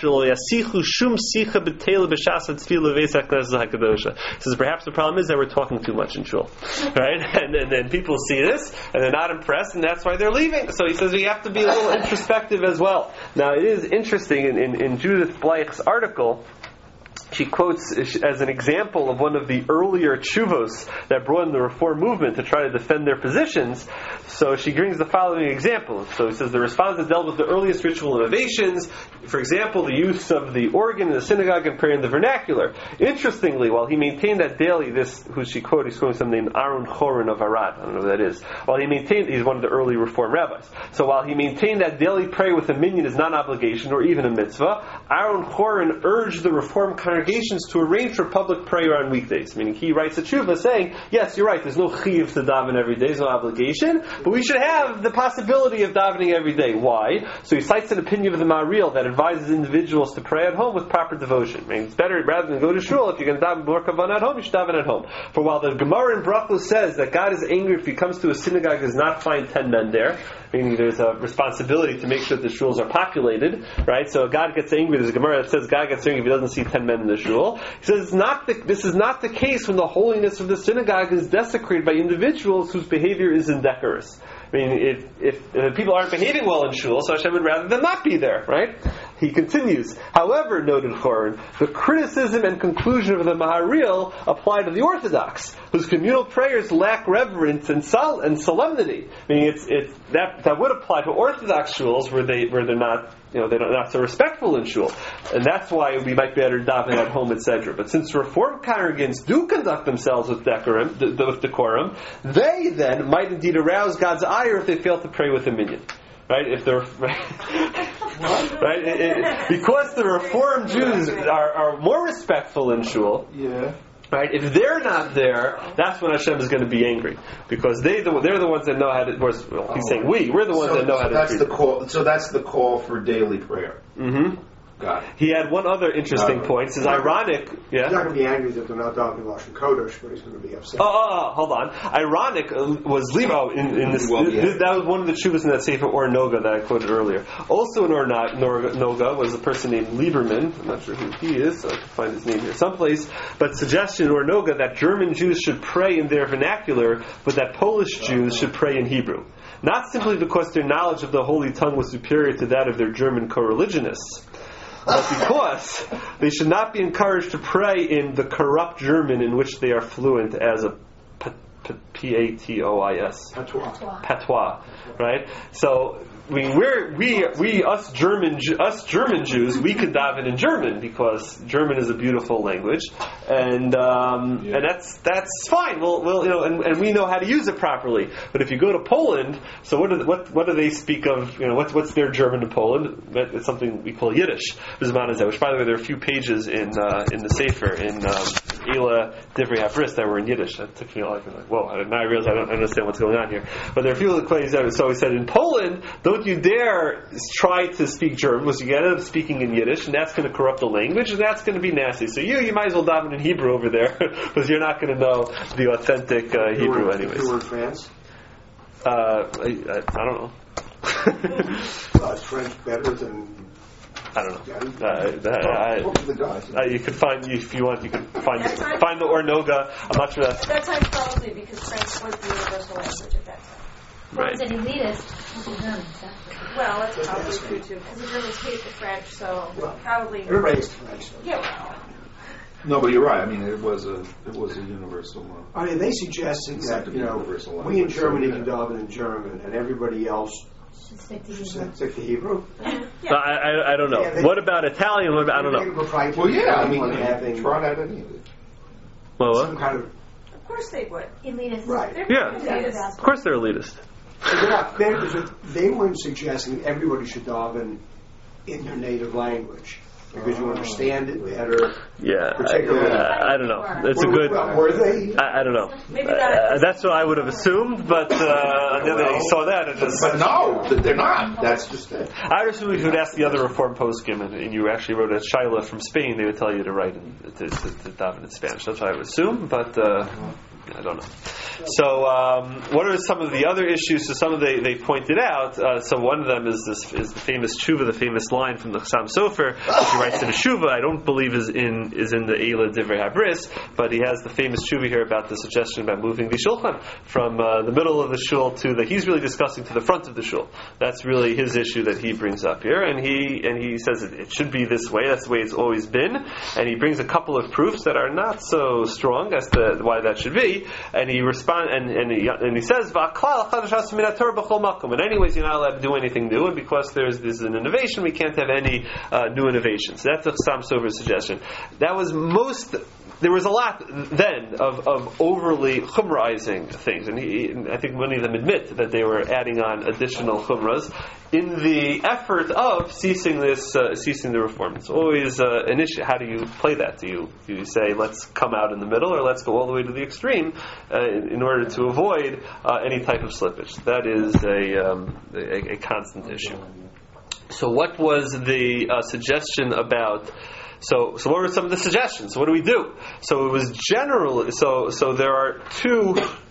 says perhaps the problem is that we're talking too much in shul, right? And then, then people see this and they're not impressed, and that's why they're leaving. So he says we have to be a little introspective as well. Now it is interesting in, in, in Judith Bleich's article. she quotes as an example of one of the earlier tshuvos that brought in the Reform movement to try to defend their positions. So she brings the following example. So it says the responses dealt with the earliest ritual innovations, for example, the use of the organ in the synagogue and prayer in the vernacular. Interestingly, while he maintained that daily, this, who she quoted, he's quoting someone named Aaron Chorin of Arad, I don't know who that is, while he maintained, he's one of the early Reform rabbis. So while he maintained that daily prayer with a minyan is not an obligation or even a mitzvah, Aaron Chorin urged the Reform congregations to arrange for public prayer on weekdays. Meaning he writes a tshuva saying, yes, you're right, there's no chiyuv to daven every day, there's no obligation, but we should have the possibility of davening every day. Why? So he cites an opinion of the Maharil that advises individuals to pray at home with proper devotion. I mean, it's better, rather than go to shul, if you're going to daven b'or kavan at home, you should daven at home. For while the Gemara in Brachos says that God is angry if he comes to a synagogue and does not find ten men there, meaning there's a responsibility to make sure that the shuls are populated, right? So God gets angry. There's a Gemara that says God gets angry if he doesn't see ten men in the shul. He says it's not the, this is not the case when the holiness of the synagogue is desecrated by individuals whose behavior is indecorous. I mean, if, if, if people aren't behaving well in shul, so Hashem would rather them not be there, right? He continues, however, noted Chorin, the criticism and conclusion of the Maharil apply to the Orthodox, whose communal prayers lack reverence and, sol- and solemnity. I mean, it's, it's, that, that would apply to Orthodox shuls where, they, where they're not, you know, they're not so respectful in shul. And that's why we might be better daven at home, et cetera. But since Reform congregants do conduct themselves with decorum, d- d- with decorum, they then might indeed arouse God's ire if they fail to pray with a minyan. Right? If they're right, right? It, it, because the Reform Jews are, are more respectful in shul. Yeah. Right? If they're not there, that's when Hashem is going to be angry, because they the, they're the ones that know how to. Well, he's saying we. We're the ones so, that know so how to. That's treat the them. call. So that's the call for daily prayer. Mm-hmm. Got it. He had one other interesting No. point. It's ironic. Yeah. He's not going to be angry that they're not davening Lashon Kodesh, but he's going to be upset. Oh, oh, oh, hold on. Ironic uh, was Levo in, in this. Well, yeah. th- that was one of the chuvas in that Sefer Or Noga that I quoted earlier. Also in Or Noga was a person named Lieberman. I'm not sure who he is, so I can find his name here someplace. But suggestion in Or Noga that German Jews should pray in their vernacular, but that Polish Jews should pray in Hebrew. Not simply because their knowledge of the Holy Tongue was superior to that of their German co-religionists, but because they should not be encouraged to pray in the corrupt German in which they are fluent as a P A T O I S. Patois. Patois. Right? So, I mean, we're, we, we, us German, us German Jews, we could daven in German because German is a beautiful language, and um, yeah. and that's that's fine. We'll, we'll you know, and, and we know how to use it properly. But if you go to Poland, so what do what what do they speak of? You know, what's what's their German in Poland? It's something we call Yiddish. Which, by the way, there are a few pages in uh, in the Sefer in um, Ela Divrei HaBris that were in Yiddish. That took me like, like whoa! Now I realize I don't understand what's going on here. But there are a few of the places. So he said in Poland, don't you dare try to speak German, because you end up speaking in Yiddish, and that's going to corrupt the language, and that's going to be nasty. So you, you might as well daven in Hebrew over there, because you're not going to know the authentic uh, If you Hebrew were, anyways. If you were in France, Uh, I, I, I don't know. uh, is French better than... I don't know. Yeah. Uh, that, I, What were the guys? uh, you could find, if you want, you can find find the Or Noga. I'm not sure that's At that time, probably because French was the universal language at that time. Well, right. it's an elitist. It's a German, so. Well, that's probably true too, because the Germans hate the French, so Well, probably. Everybody hates French. So. Yeah, well, No, but you're right. I mean, it was a it was a universal. Uh, I mean, they suggested that, you know, Universal we in language, Germany so, can yeah. daven in German, and everybody else Should stick to should Hebrew. stick to Hebrew. No, I, I, I don't know. Yeah, they- What about Italian? What about, I don't know. We'll try to well, yeah. I mean, on having try out any of it. Well, some what? kind of... of course they would. Elitist. Right. They're Yeah. elitist. Of course they're elitist. They're not, they're, they weren't suggesting everybody should daven in their native language, because you understand it better. Yeah, I, Particularly- uh, I don't know. It's a Were- good. well, Were they? I, I don't know. Maybe Uh, not. that's what I would have assumed, but uh, then I saw that. It just, But no, th- they're not. That's just it. I would assume if you would ask the other Reform poskim and, and you actually wrote a Shaila from Spain, they would tell you to write in, to, to, to daven in Spanish. That's what I would assume, but uh, I don't know. So, um, what are some of the other issues? So, some of they they pointed out. Uh, so, one of them is this is the famous tshuva, the famous line from the Chassam Sofer. He writes to the tshuva. I don't believe is in is in the Eila Divrei Habris, but he has the famous tshuva here about the suggestion about moving the shulchan from uh, the middle of the shul to the. He's really discussing to the front of the shul. That's really his issue that he brings up here, and he and he says it, it should be this way. That's the way it's always been, and he brings a couple of proofs that are not so strong as to why that should be, and he responds and and he, and he says, "In anyways, you're not allowed to do anything new, and because there's this an innovation, we can't have any uh, new innovations." That's the Chassam Sofer's suggestion. That was most. There was a lot then of, of overly chumraizing things, and he, I think many of them admit that they were adding on additional chumras in the effort of ceasing this, uh, ceasing the reform. It's always uh, an issue. How do you play that? Do you do you say let's come out in the middle, or let's go all the way to the extreme uh, in, in order to avoid uh, any type of slippage? That is a um, a, a constant issue. So, what was the uh, suggestion about? So, so what were some of the suggestions? So what do we do? So it was generally, so, so there are two,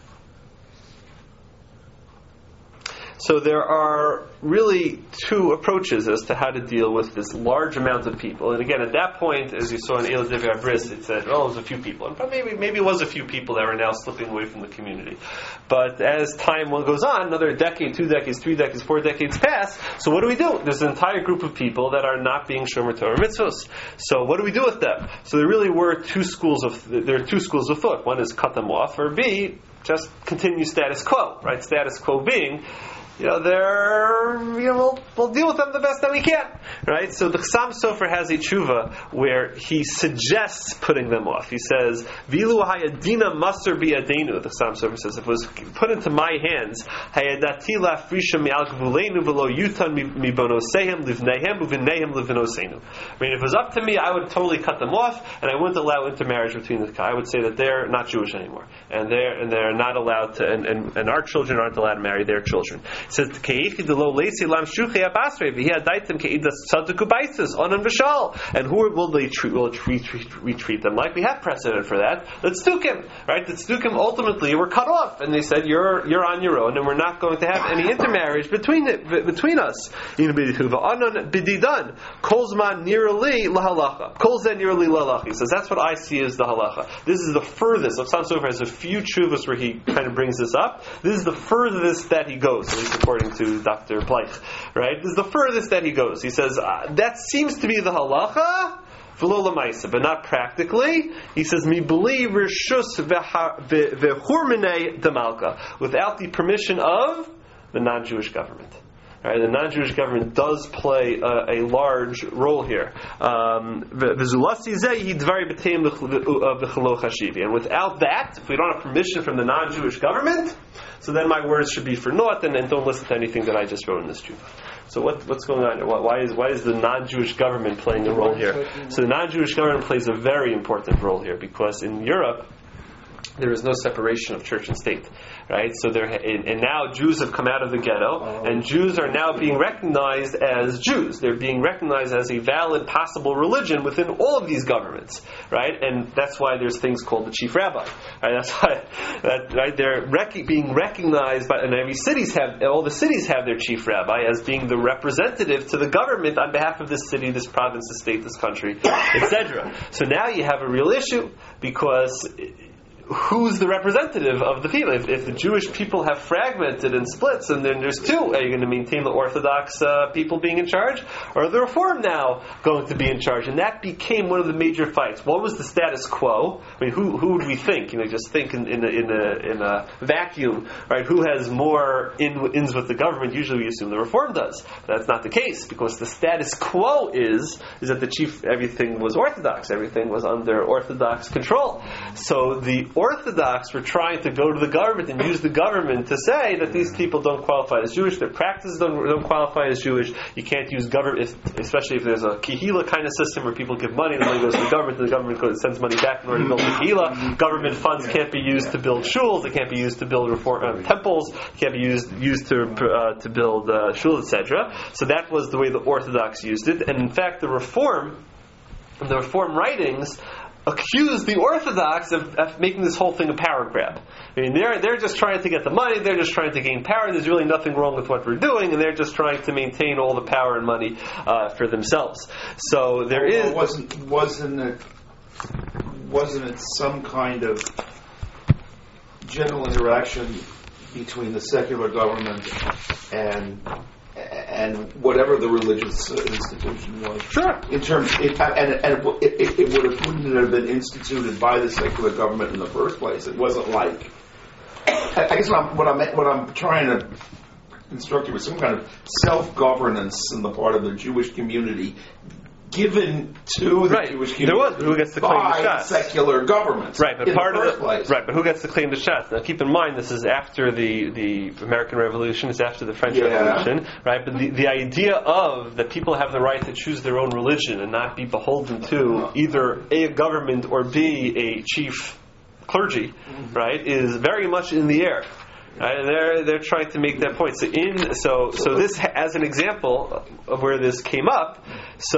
so there are really two approaches as to how to deal with this large amount of people. And again, at that point, as you saw in Eila Divrei Habris, it said, oh, it was a few people. And maybe, maybe it was a few people that were now slipping away from the community. But as time goes on, another decade, two decades, three decades, four decades pass, so what do we do? There's an entire group of people that are not being Shomer Torah mitzvos. So what do we do with them? So there really were two schools of, there are two schools of thought. One is cut them off, or B, just continue status quo, right? Status quo being, you know, they're, you know, we'll, we'll deal with them the best that we can, right? So the Chassam Sofer has a tshuva where he suggests putting them off. He says, "Vilu hayadina maser biyadenu." The Chassam Sofer says, if it was put into my hands, hayadati lafrisha mi'al gvulenu v'lo yutan mibonosehem livnehem uvinehem livnosenu. I mean, if it was up to me, I would totally cut them off, and I wouldn't allow intermarriage between the. I would say that they're not Jewish anymore, and they're and they're not allowed to, and, and, and our children aren't allowed to marry their children. It says, and who will they treat? Will we treat, we treat them like? We have precedent for that. The Tzdukim, right? The Tzdukim ultimately were cut off, and they said, "You're you're on your own, and we're not going to have any intermarriage between it, between us." He says, "That's what I see as the halacha." This is the furthest. Chassam Sofer has a few tshuvas where he kind of brings this up. This is the furthest that he goes, at least according to Doctor Bleich, right? This is the furthest that he goes. He says, uh, that seems to be the halacha, v'lo l'maisa, but not practically. He says, mi b'li rishus v'hurminei demalka, without the permission of the non-Jewish government. Right, the non-Jewish government does play a, a large role here. Um, and without that, if we don't have permission from the non-Jewish government, so then my words should be for naught, and, and don't listen to anything that I just wrote in this tshuva. So what, what's going on here? Why is why is the non-Jewish government playing a role here? So the non-Jewish government plays a very important role here, because in Europe there is no separation of church and state, right? So there, and, and now Jews have come out of the ghetto, and Jews are now being recognized as Jews. They're being recognized as a valid, possible religion within all of these governments, right? And that's why there's things called the chief rabbi, right? That's why, that, right? They're rec- being recognized by, and every cities have, all the cities have their chief rabbi as being the representative to the government on behalf of this city, this province, this state, this country, et cetera. So now you have a real issue, because who's the representative of the people? If, if the Jewish people have fragmented and splits, and then there's two, are you going to maintain the Orthodox uh, people being in charge, or are the Reform now going to be in charge? And that became one of the major fights. What was the status quo? I mean, who who would we think? You know, just think in, in a in a in a vacuum, right? Who has more in, ins with the government? Usually, we assume the Reform does. That's not the case, because the status quo is is that the chief everything was Orthodox, everything was under Orthodox control. So the Orthodox were trying to go to the government and use the government to say that these people don't qualify as Jewish, their practices don't, don't qualify as Jewish. You can't use government, especially if there's a kehila kind of system where people give money and the money goes to the government, and the government goes, sends money back in order to build the kehila. Government funds can't be used to build shuls, they can't be used to build reform, uh, temples, can't be used used to uh, to build uh, shul, et cetera. So that was the way the Orthodox used it, and in fact, the Reform, the Reform writings accuse the Orthodox of, of making this whole thing a power grab. I mean, they're they're just trying to get the money. They're just trying to gain power. There's really nothing wrong with what we're doing, and they're just trying to maintain all the power and money uh, for themselves. So there is well, wasn't wasn't it wasn't it some kind of general interaction between the secular government and and whatever the religious institution was? Sure. In terms, it, and, and it, it, it would have, wouldn't have been instituted by the secular government in the first place. It wasn't like. I, I guess what I'm, what I'm what I'm trying to instruct you with some kind of self-governance on the part of the Jewish community, given to the right. Jewish community there was, who gets to claim by the shots. secular governments. Right, but in part the of first the place. right, but who gets to claim the shots? Now, keep in mind, this is after the, the American Revolution. It's after the French Yeah. Revolution, right? But the, the idea of that people have the right to choose their own religion and not be beholden to either A, a government, or B, a chief clergy, right, is very much in the air. Right, and they're they're trying to make that point. So in so so this as an example of where this came up.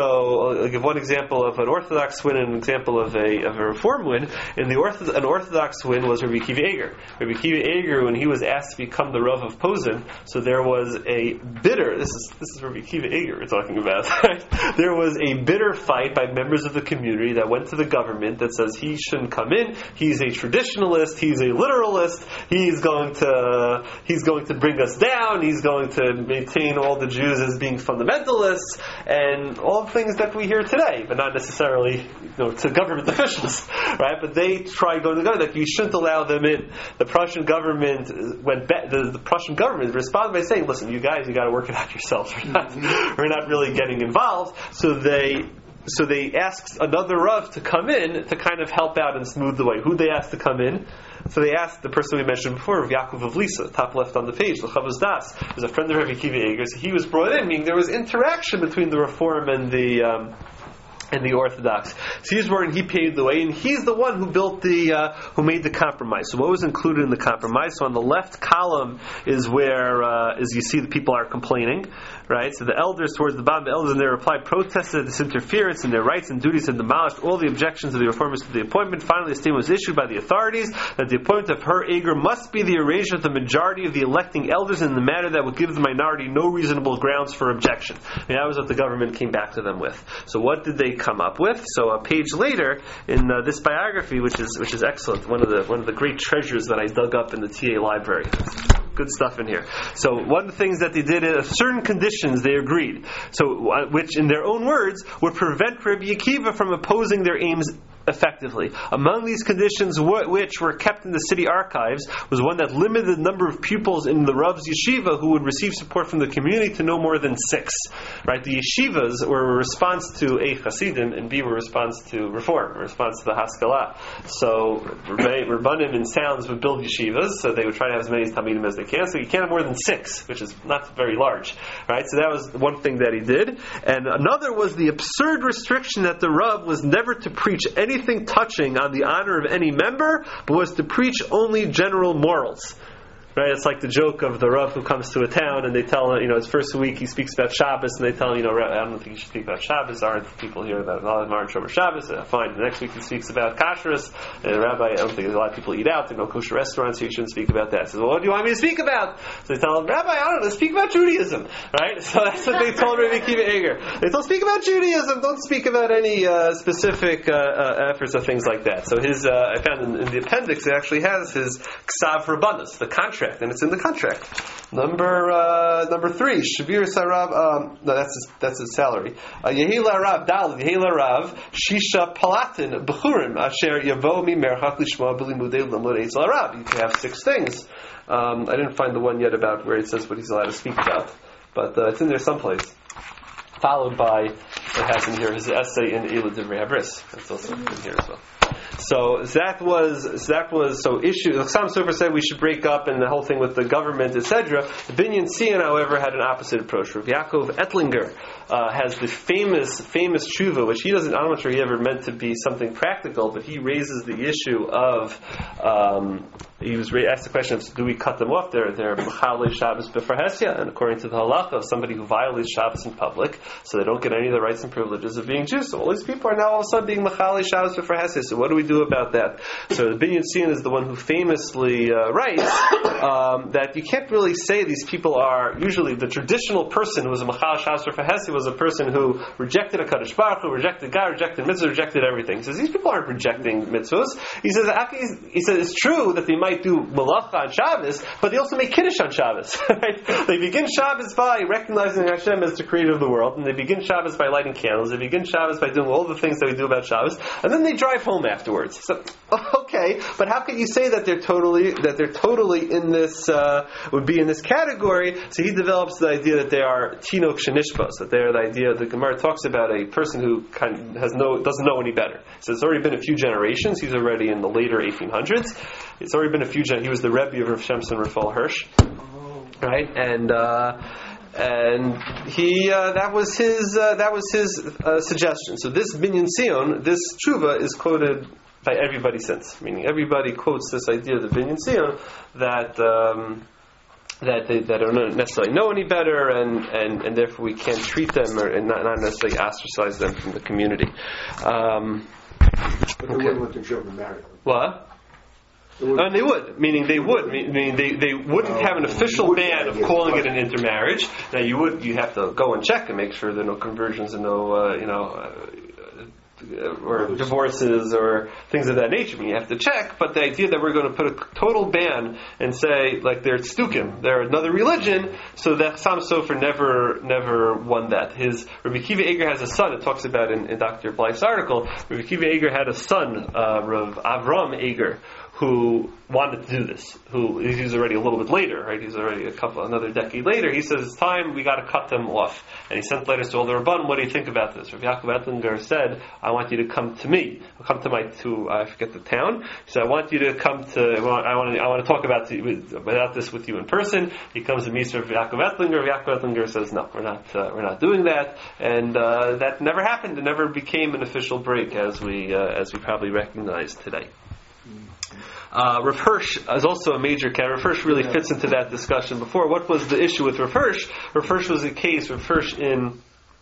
So I'll give one example of an Orthodox win and an example of a of a Reform win. In the Ortho, an Orthodox win was Rabbi Akiva Eger. Rabbi Akiva Eger, when he was asked to become the Rav of Posen, so there was a bitter. This is this is Rabbi Akiva Eger we're talking about. Right? There was a bitter fight by members of the community that went to the government that says he shouldn't come in. He's a traditionalist. He's a literalist. He's going to uh, he's going to bring us down. He's going to maintain all the Jews as being fundamentalists and all the things that we hear today, but not necessarily, you know, to government officials, right? But they try going to go that you shouldn't allow them in. The Prussian government went back. The, the Prussian government responded by saying, "Listen, you guys, you got to work it out yourselves. We're not, we're not really getting involved." So they. So they asked another Rav to come in to kind of help out and smooth the way. Who they asked to come in? So they asked the person we mentioned before, Rav Yaakov of Lisa, top left on the page, the Chavos Das, was a friend of Rabbi Akiva Eger. So he was brought in, meaning there was interaction between the Reform and the um, and the Orthodox. So he's where he paved the way, and he's the one who built the, uh, who made the compromise. So what was included in the compromise? So on the left column is where, uh, is you see the people are complaining, right? So the elders towards the bottom, the elders in their reply protested this interference in their rights and duties and demolished all the objections of the reformers to the appointment. Finally, a statement was issued by the authorities that the appointment of her Eger must be the arrangement of the majority of the electing elders in the manner that would give the minority no reasonable grounds for objection. I mean, that was what the government came back to them with. So what did they come up with? So a page later in uh, this biography, which is which is excellent, one of the one of the great treasures that I dug up in the T A library. Good stuff in here. So one of the things that they did is certain conditions they agreed. So uh, which in their own words would prevent Rabbi Akiva from opposing their aims effectively. Among these conditions, wh- which were kept in the city archives, was one that limited the number of pupils in the Rav's yeshiva who would receive support from the community to no more than six. Right? The yeshivas were a response to A, Hasidim, and B, were a response to Reform, a response to the Haskalah. So Rabbanim in towns would build yeshivas, so they would try to have as many Talmidim as they can. So you can't have more than six, which is not very large. Right? So that was one thing that he did. And another was the absurd restriction that the Rav was never to preach any anything touching on the honor of any member, but was to preach only general morals. Right? It's like the joke of the Rav who comes to a town and they tell him, you know, his first week he speaks about Shabbos and they tell him, you know, I don't think you should speak about Shabbos. Aren't people here that aren't Shomer Shabbos? Uh, fine. The next week he speaks about kashrus. And Rabbi, I don't think there's a lot of people eat out. There are no kosher restaurants, so you shouldn't speak about that. He says, well, what do you want me to speak about? So they tell him, Rabbi, I don't know, speak about Judaism. Right? So that's what they told Rabbi Akiva Eger. They told, speak about Judaism. Don't speak about any uh, specific uh, uh, efforts or things like that. So his, uh, I found in, in the appendix, it actually has his Ksav Rabbanus, the contract, and it's in the contract. Number uh, number three, Shabir Sarab. Um, no, that's his, that's his salary. Yehila Rav Dal Yehila Rav Shisha Palatin B'churim Asher Yavo Mi Merchak Lishma B'Limudei Lamud Eitzel Rav. You can have six things. Um, I didn't find the one yet about where it says what he's allowed to speak about, but uh, it's in there someplace. Followed by it has in here his essay in Eila Divrei Habris. That's also in here as well. So that was that was so issue. Chassam Sofer said we should break up and the whole thing with the government, et cetera. The Binyan Sion, however, had an opposite approach. Rav Yaakov Ettlinger uh, has the famous famous tshuva, which he doesn't. I'm not sure he ever meant to be something practical, but he raises the issue of. Um, he was asked the question of, do we cut them off? They're, they're Mechalei Shabbos B'Farhesia, and according to the halacha, somebody who violates Shabbos in public, so they don't get any of the rights and privileges of being Jews. So all these people are now all of a sudden being Mechalei Shabbos B'Farhesia. So what do we do about that? So the Binyan Sion is the one who famously uh, writes um, that you can't really say these people are, usually the traditional person who was a Mechalei Shabbos B'Farhesia was a person who rejected a Kadosh Baruch Hu, rejected God, rejected mitzvahs, rejected everything. He says, these people aren't rejecting mitzvahs. He says, he says, it's true that they might do malacha on Shabbos, but they also make kiddush on Shabbos. Right? They begin Shabbos by recognizing Hashem as the creator of the world, and they begin Shabbos by lighting candles. They begin Shabbos by doing all the things that we do about Shabbos, and then they drive home afterwards. So, okay, but how can you say that they're totally that they're totally in this uh, would be in this category? So he develops the idea that they are tinok shenishbas, that they are the idea. The Gemara talks about a person who kind of has no doesn't know any better. So it's already been a few generations. He's already in the later eighteen hundreds. It's already been a few generations. He was the Rebbe of Rav Shemson Raphael Hirsch, right? And uh, and he uh, that was his uh, that was his uh, suggestion. So this Binyan Sion, this tshuva, is quoted by everybody since. Meaning everybody quotes this idea of the Binyan Sion that. Um, That they that don't necessarily know any better, and, and, and therefore we can't treat them or and not, not necessarily ostracize them from the community. Um, but they okay. wouldn't want their children married. What? And they would, meaning they would, meaning they, they wouldn't have an official ban of calling it an intermarriage. Now you would, you have to go and check and make sure there are no conversions and no, uh, you know. Uh, or divorces or things of that nature. I mean, you have to check, but the idea that we're going to put a total ban and say, like, they're tzdukim, they're another religion, so that Sam Sofer never never won that. His Rabbi Akiva Eger has a son, it talks about in, in Doctor Blythe's article. Rabbi Akiva Eger had a son, uh, Rav Avram Eger, who wanted to do this, who he's already a little bit later, right? He's already a couple, another decade later. He says, it's time, we got to cut them off. And he sent letters to all the Rabbanim, what do you think about this? Rabbi Yaakov Ettlinger said, I want you to come to me. Come to my, to, I forget the town. He said, I want you to come to, I want, I want to, I want to talk about, the, about this with you in person. He comes to meet Rabbi Yaakov Ettlinger. Rabbi Yaakov Ettlinger says, no, we're not, uh, we're not doing that. And, uh, that never happened. It never became an official break as we, uh, as we probably recognize today. Uh, Rav Hirsch is also a major cat. Rav Hirsch really fits into that discussion before. What was the issue with Rav Hirsch? Rav Hirsch was a case, Rav Hirsch in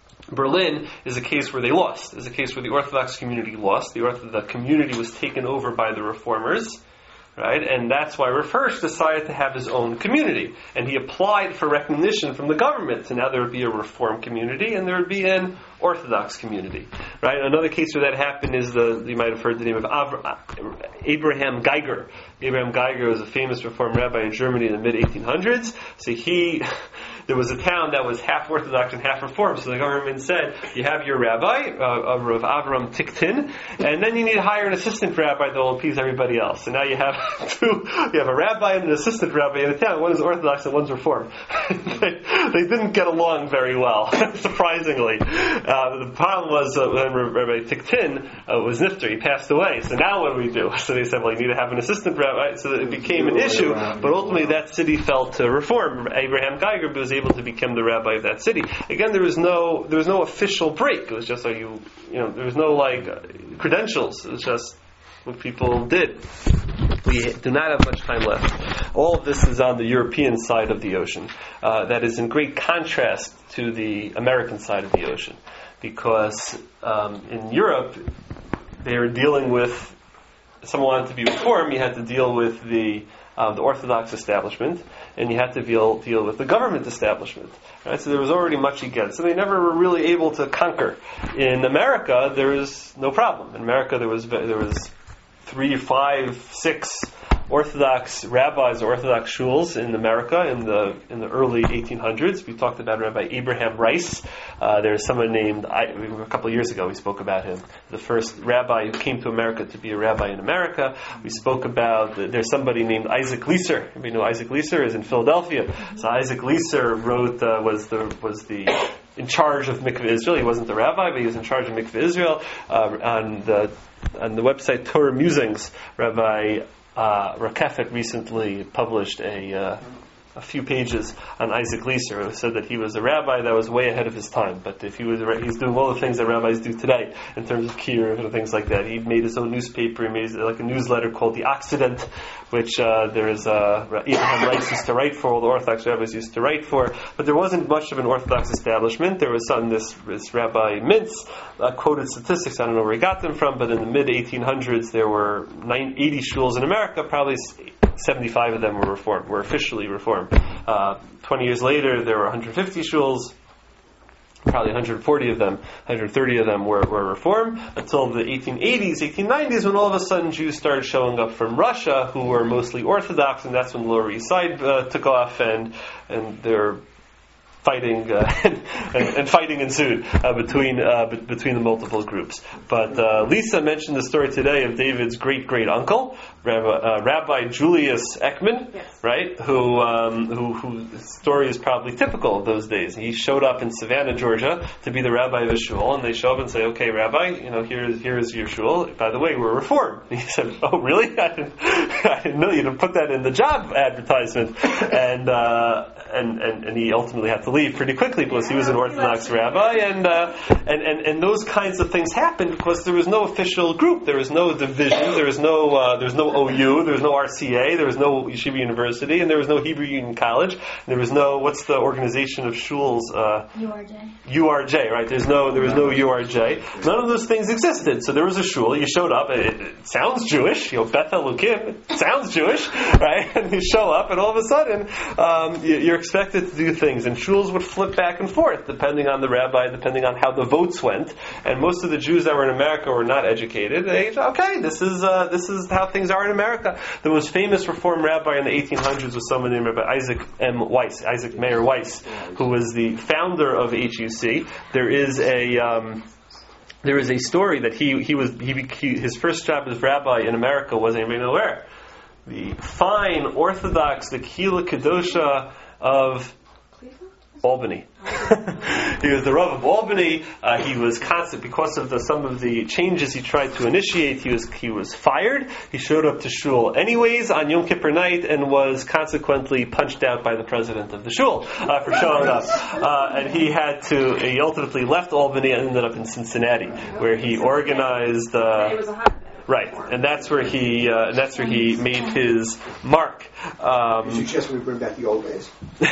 Berlin is a case where they lost. Is a case where the Orthodox community lost. The Orthodox community was taken over by the Reformers. Right? And that's why Rav Hirsch decided to have his own community. And he applied for recognition from the government. So now there would be a Reform community and there would be an Orthodox community. Right? Another case where that happened is the, you might have heard the name of Avra, Abraham Geiger. Abraham Geiger was a famous Reform rabbi in Germany in the mid eighteen hundreds. So he, there was a town that was half Orthodox and half Reform. So the government said, you have your rabbi, uh, Rav Avram Tiktin, and then you need to hire an assistant rabbi that will appease everybody else. So now you have two, you have a rabbi and an assistant rabbi in the town. One is Orthodox and one's Reform. they, they didn't get along very well, surprisingly. Uh, the problem was uh, when Rabbi Tiktin uh, was nifter, he passed away. So now what do we do? So they said, well, you need to have an assistant rabbi. So it became an issue, but ultimately that city fell to Reform. Abraham Geiger was able to become the rabbi of that city. Again, there was no there was no official break. It was just, are you, you know, there was no like uh, credentials. It was just what people did. We do not have much time left. All of this is on the European side of the ocean. Uh, that is in great contrast to the American side of the ocean, because um, in Europe they were dealing with, if someone wanted to be reformed, you had to deal with the uh, the Orthodox establishment, and you had to deal deal with the government establishment. Right? So there was already much against. So they never were really able to conquer. In America, there was no problem. In America, there was there was three, five, six Orthodox rabbis, Orthodox shuls in America in the in the early eighteen hundreds. We talked about Rabbi Abraham Rice. Uh, there's someone named, I, a couple of years ago we spoke about him, the first rabbi who came to America to be a rabbi in America. We spoke about, there's somebody named Isaac Leeser. You know Isaac Leeser is in Philadelphia. So Isaac Leeser wrote, uh, was the was the in charge of Mikveh Israel. He wasn't the rabbi, but he was in charge of Mikveh Israel. Uh, on the on the website Torah Musings, Rabbi Uh, Rakefet recently published a uh, a few pages on Isaac Leiser, who said that he was a rabbi that was way ahead of his time. But if he was, he's doing all the things that rabbis do today in terms of kiruv and things like that. He made his own newspaper. He made like a newsletter called The Occident, which uh, there is uh, Abraham Rice used to write for. All the Orthodox rabbis used to write for. But there wasn't much of an Orthodox establishment. There was some this, this Rabbi Mintz uh, quoted statistics. I don't know where he got them from, but in the mid eighteen hundreds there were eighty shuls in America. Probably seventy-five of them were reformed, were officially reformed. Uh, Twenty years later, there were one hundred fifty shuls. Probably one hundred forty of them, one hundred thirty of them were, were reformed until the eighteen eighties, eighteen nineties, when all of a sudden Jews started showing up from Russia, who were mostly Orthodox, and that's when the Lower East Side uh, took off, and and they're fighting uh, and, and, and fighting ensued uh, between uh, b- between the multiple groups. But uh, Lisa mentioned the story today of David's great great uncle, Rabbi, uh, Rabbi Julius Ekman, Yes. right? Who um, who whose story is probably typical of those days. He showed up in Savannah, Georgia, to be the rabbi of a shul, and they show up and say, "Okay, Rabbi, you know, here is here is your shul. By the way, we're reformed." And he said, "Oh, really? I didn't, I didn't know you to put that in the job advertisement." And uh, and, and and he ultimately had to leave pretty quickly because he was an Orthodox rabbi, and uh, and, and and those kinds of things happened because there was no official group, there was no division, there was no uh, there was no O U, there was no R C A, there was no Yeshiva University, and there was no Hebrew Union College. There was no what's the organization of shuls? Uh, U R J. U R J, right? There's no, there was no U R J. None of those things existed. So there was a shul. You showed up. It, it sounds Jewish. You know, Beth Elokim. It sounds Jewish, right? And you show up, and all of a sudden, um, you, you're expected to do things. And shuls would flip back and forth depending on the rabbi, depending on how the votes went. And most of the Jews that were in America were not educated. They said, okay, this is uh, this is how things are in America. The most famous Reform rabbi in the eighteen hundreds was someone named Rabbi Isaac M. Weiss, Isaac Meir Weiss, who was the founder of H U C. There is a um, there is a story that he he was he, he his first job as rabbi in America was, anybody know where? The fine Orthodox, the Kehila Kedosha of Albany. He was the Rav of Albany. Uh, he was constant because of the, some of the changes he tried to initiate. He was he was fired. He showed up to shul anyways on Yom Kippur night and was consequently punched out by the president of the shul uh, for showing up. Uh, and he had to. He ultimately left Albany and ended up in Cincinnati, where he organized. Uh, It was a hotbed. Right, and that's where he uh, that's where he made his mark. Um, You suggest we bring back the old days.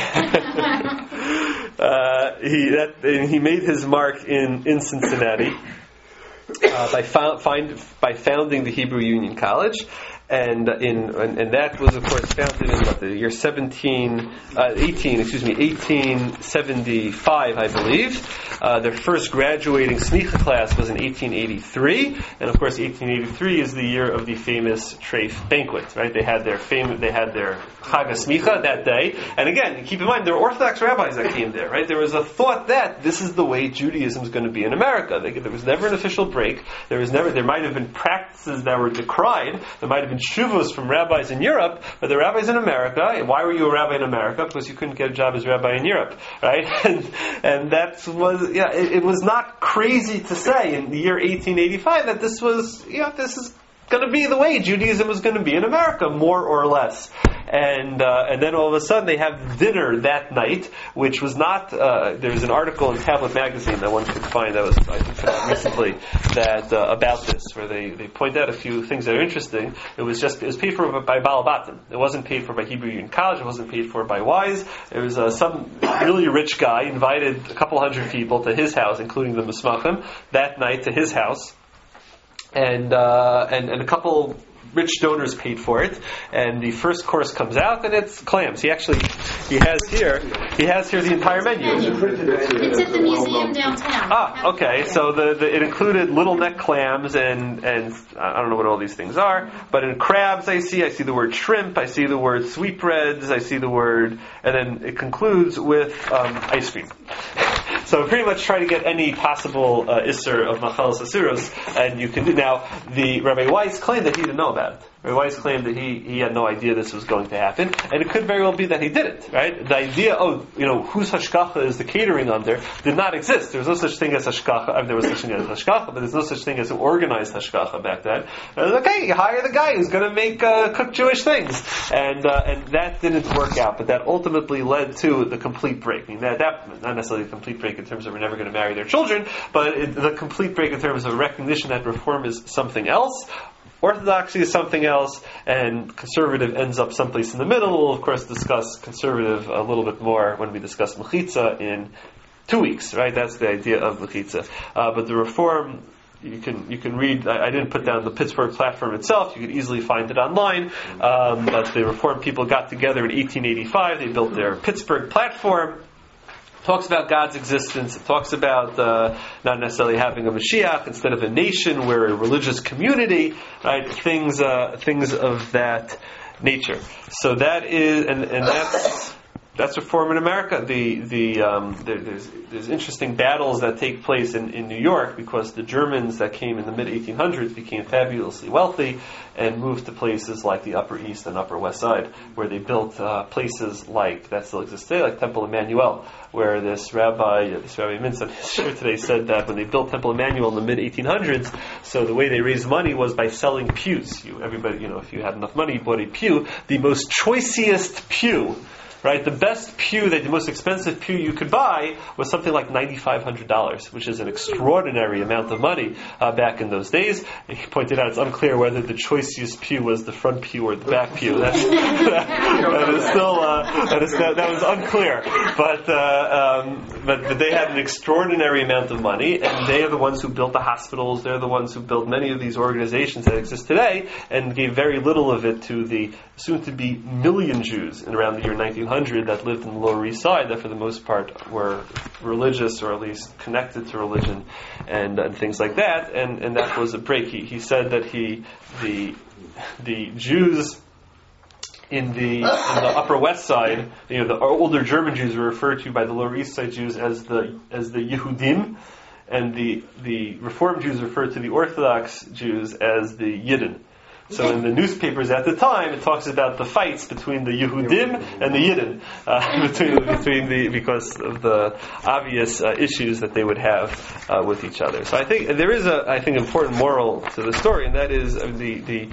uh, he that and he made his mark in in Cincinnati uh, by found, find, by founding the Hebrew Union College. And in and, and that was of course founded in what, the year seventeen, uh, eighteen, excuse me, eighteen seventy-five, I believe. Uh, their first graduating smicha class was in eighteen eighty-three, and of course, eighteen eighty-three is the year of the famous treif banquet. Right? They had their famous, they had their Chag HaSmicha that day. And again, keep in mind, there were Orthodox rabbis that came there. Right? There was a thought that this is the way Judaism is going to be in America. They, there was never an official break. There was never. There might have been practices that were decried. There might have been shuvos from rabbis in Europe, but the rabbis in America. Why were you a rabbi in America? Because you couldn't get a job as rabbi in Europe, right? And and that was yeah. It, it was not crazy to say in the year eighteen eighty-five that this was yeah this is going to be the way Judaism was going to be in America, more or less. And uh, and then all of a sudden they have dinner that night, which was not. Uh, there's an article in Tablet magazine that one could find that was I think found recently that uh, about this, where they, they point out a few things that are interesting. It was just it was paid for by Baal Batim. It wasn't paid for by Hebrew Union College. It wasn't paid for by Wise. It was uh, some really rich guy invited a couple hundred people to his house, including the Musmachim, that night to his house, and uh, and and a couple rich donors paid for it, and the first course comes out, and it's clams. He actually, he has here, he has here the entire menu. It's at the museum downtown. Ah, okay. So the, the it included little neck clams and and I don't know what all these things are, but in crabs I see I see the word shrimp, I see the word sweetbreads, I see the word, and then it concludes with um, ice cream. So pretty much try to get any possible uh, isser of machalas asuros, and you can do. Now, the Rabbi Weiss claimed that he didn't know about it. Rabbi Weiss claimed that he, he had no idea this was going to happen, and it could very well be that he didn't, right? The idea, oh, you know, whose hashgacha is the catering under, did not exist. There was no such thing as hashgacha. I mean, there was such thing as hashgacha, but there's no such thing as an organized hashgacha back then. And it was like, hey, you hire the guy who's going to make uh, cook Jewish things, and uh, and that didn't work out. But that ultimately led to the complete break. I mean, that, that not necessarily a complete break in terms of we're never going to marry their children, but it, the complete break in terms of recognition that reform is something else. Orthodoxy is something else, and conservative ends up someplace in the middle. We'll, of course, discuss conservative a little bit more when we discuss Mechitza in two weeks, right? That's the idea of Mechitza. Uh, but the reform, you can you can read, I, I didn't put down the Pittsburgh platform itself, you could easily find it online, um, but the reform people got together in eighteen eighty-five, they built their Pittsburgh platform. Talks about God's existence. It talks about uh, not necessarily having a Mashiach instead of a nation. We're a religious community, right? Things, uh, things of that nature. So that is, and, and that's that's reform in America. The the um, there, there's there's interesting battles that take place in, in New York because the Germans that came in the mid eighteen hundreds became fabulously wealthy and moved to places like the Upper East and Upper West Side, where they built uh, places like that still exist today, like Temple Emmanuel, where this rabbi, this Rabbi Mintz on his shirt today said that when they built Temple Emmanuel in the mid eighteen hundreds, so the way they raised money was by selling pews. You, everybody, you know, if you had enough money, you bought a pew, the most choicest pew. Right, the best pew, that the most expensive pew you could buy was something like nine thousand five hundred dollars, which is an extraordinary amount of money uh, back in those days. And he pointed out it's unclear whether the choicest pew was the front pew or the back pew. That's, that, that is still uh, that is that, that was unclear, but, uh, um, but but they had an extraordinary amount of money, and they are the ones who built the hospitals. They're the ones who built many of these organizations that exist today, and gave very little of it to the soon-to-be million Jews in around the year nineteen hundred that lived in the Lower East Side, that for the most part were religious or at least connected to religion and, and things like that, and, and that was a break. He, he said that he the the Jews in the in the Upper West Side, you know, the older German Jews were referred to by the Lower East Side Jews as the as the Yehudim, and the the Reform Jews referred to the Orthodox Jews as the Yidden. So in the newspapers at the time, it talks about the fights between the Yehudim and the Yidden, uh, between between the because of the obvious uh, issues that they would have uh, with each other. So I think there is a I think important moral to the story, and that is uh, the the.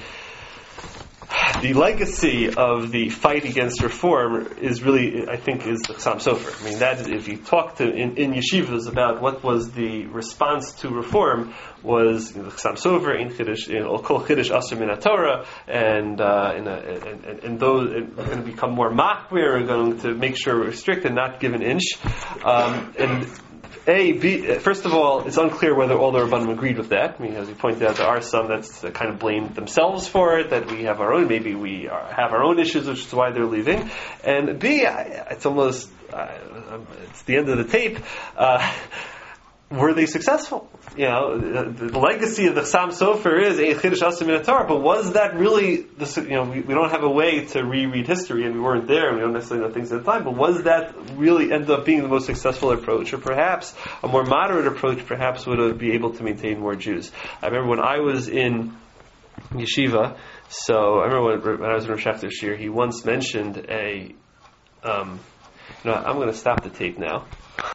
The legacy of the fight against reform is really, I think, is the Chassam Sofer. I mean, that is, if you talk to in, in yeshivas about what was the response to reform, was you know, the Chassam Sofer in Chiddush, in Kol Chiddush Asur Min HaTorah, and uh, and, uh, and, and and those are going to become more machmir, are going to make sure we're strict and not give an inch, um, and. A, B, first of all, it's unclear whether all the Rabbanim agreed with that. I mean, as he pointed out, there are some that kind of blame themselves for it, that we have our own, maybe we are, have our own issues, which is why they're leaving. And B, I, it's almost, uh, it's the end of the tape, uh, were they successful? You know, the, the legacy of the Chassam Sofer is a Chiddush Asur Min HaTorah, but was that really, the, you know, we, we don't have a way to reread history, and we weren't there, and we don't necessarily know things at the time, but was that really end up being the most successful approach? Or perhaps a more moderate approach perhaps would have been able to maintain more Jews. I remember when I was in yeshiva, so I remember when, when I was in Rosh Hashanah Shir, he once mentioned a, um, you know, I'm going to stop the tape now.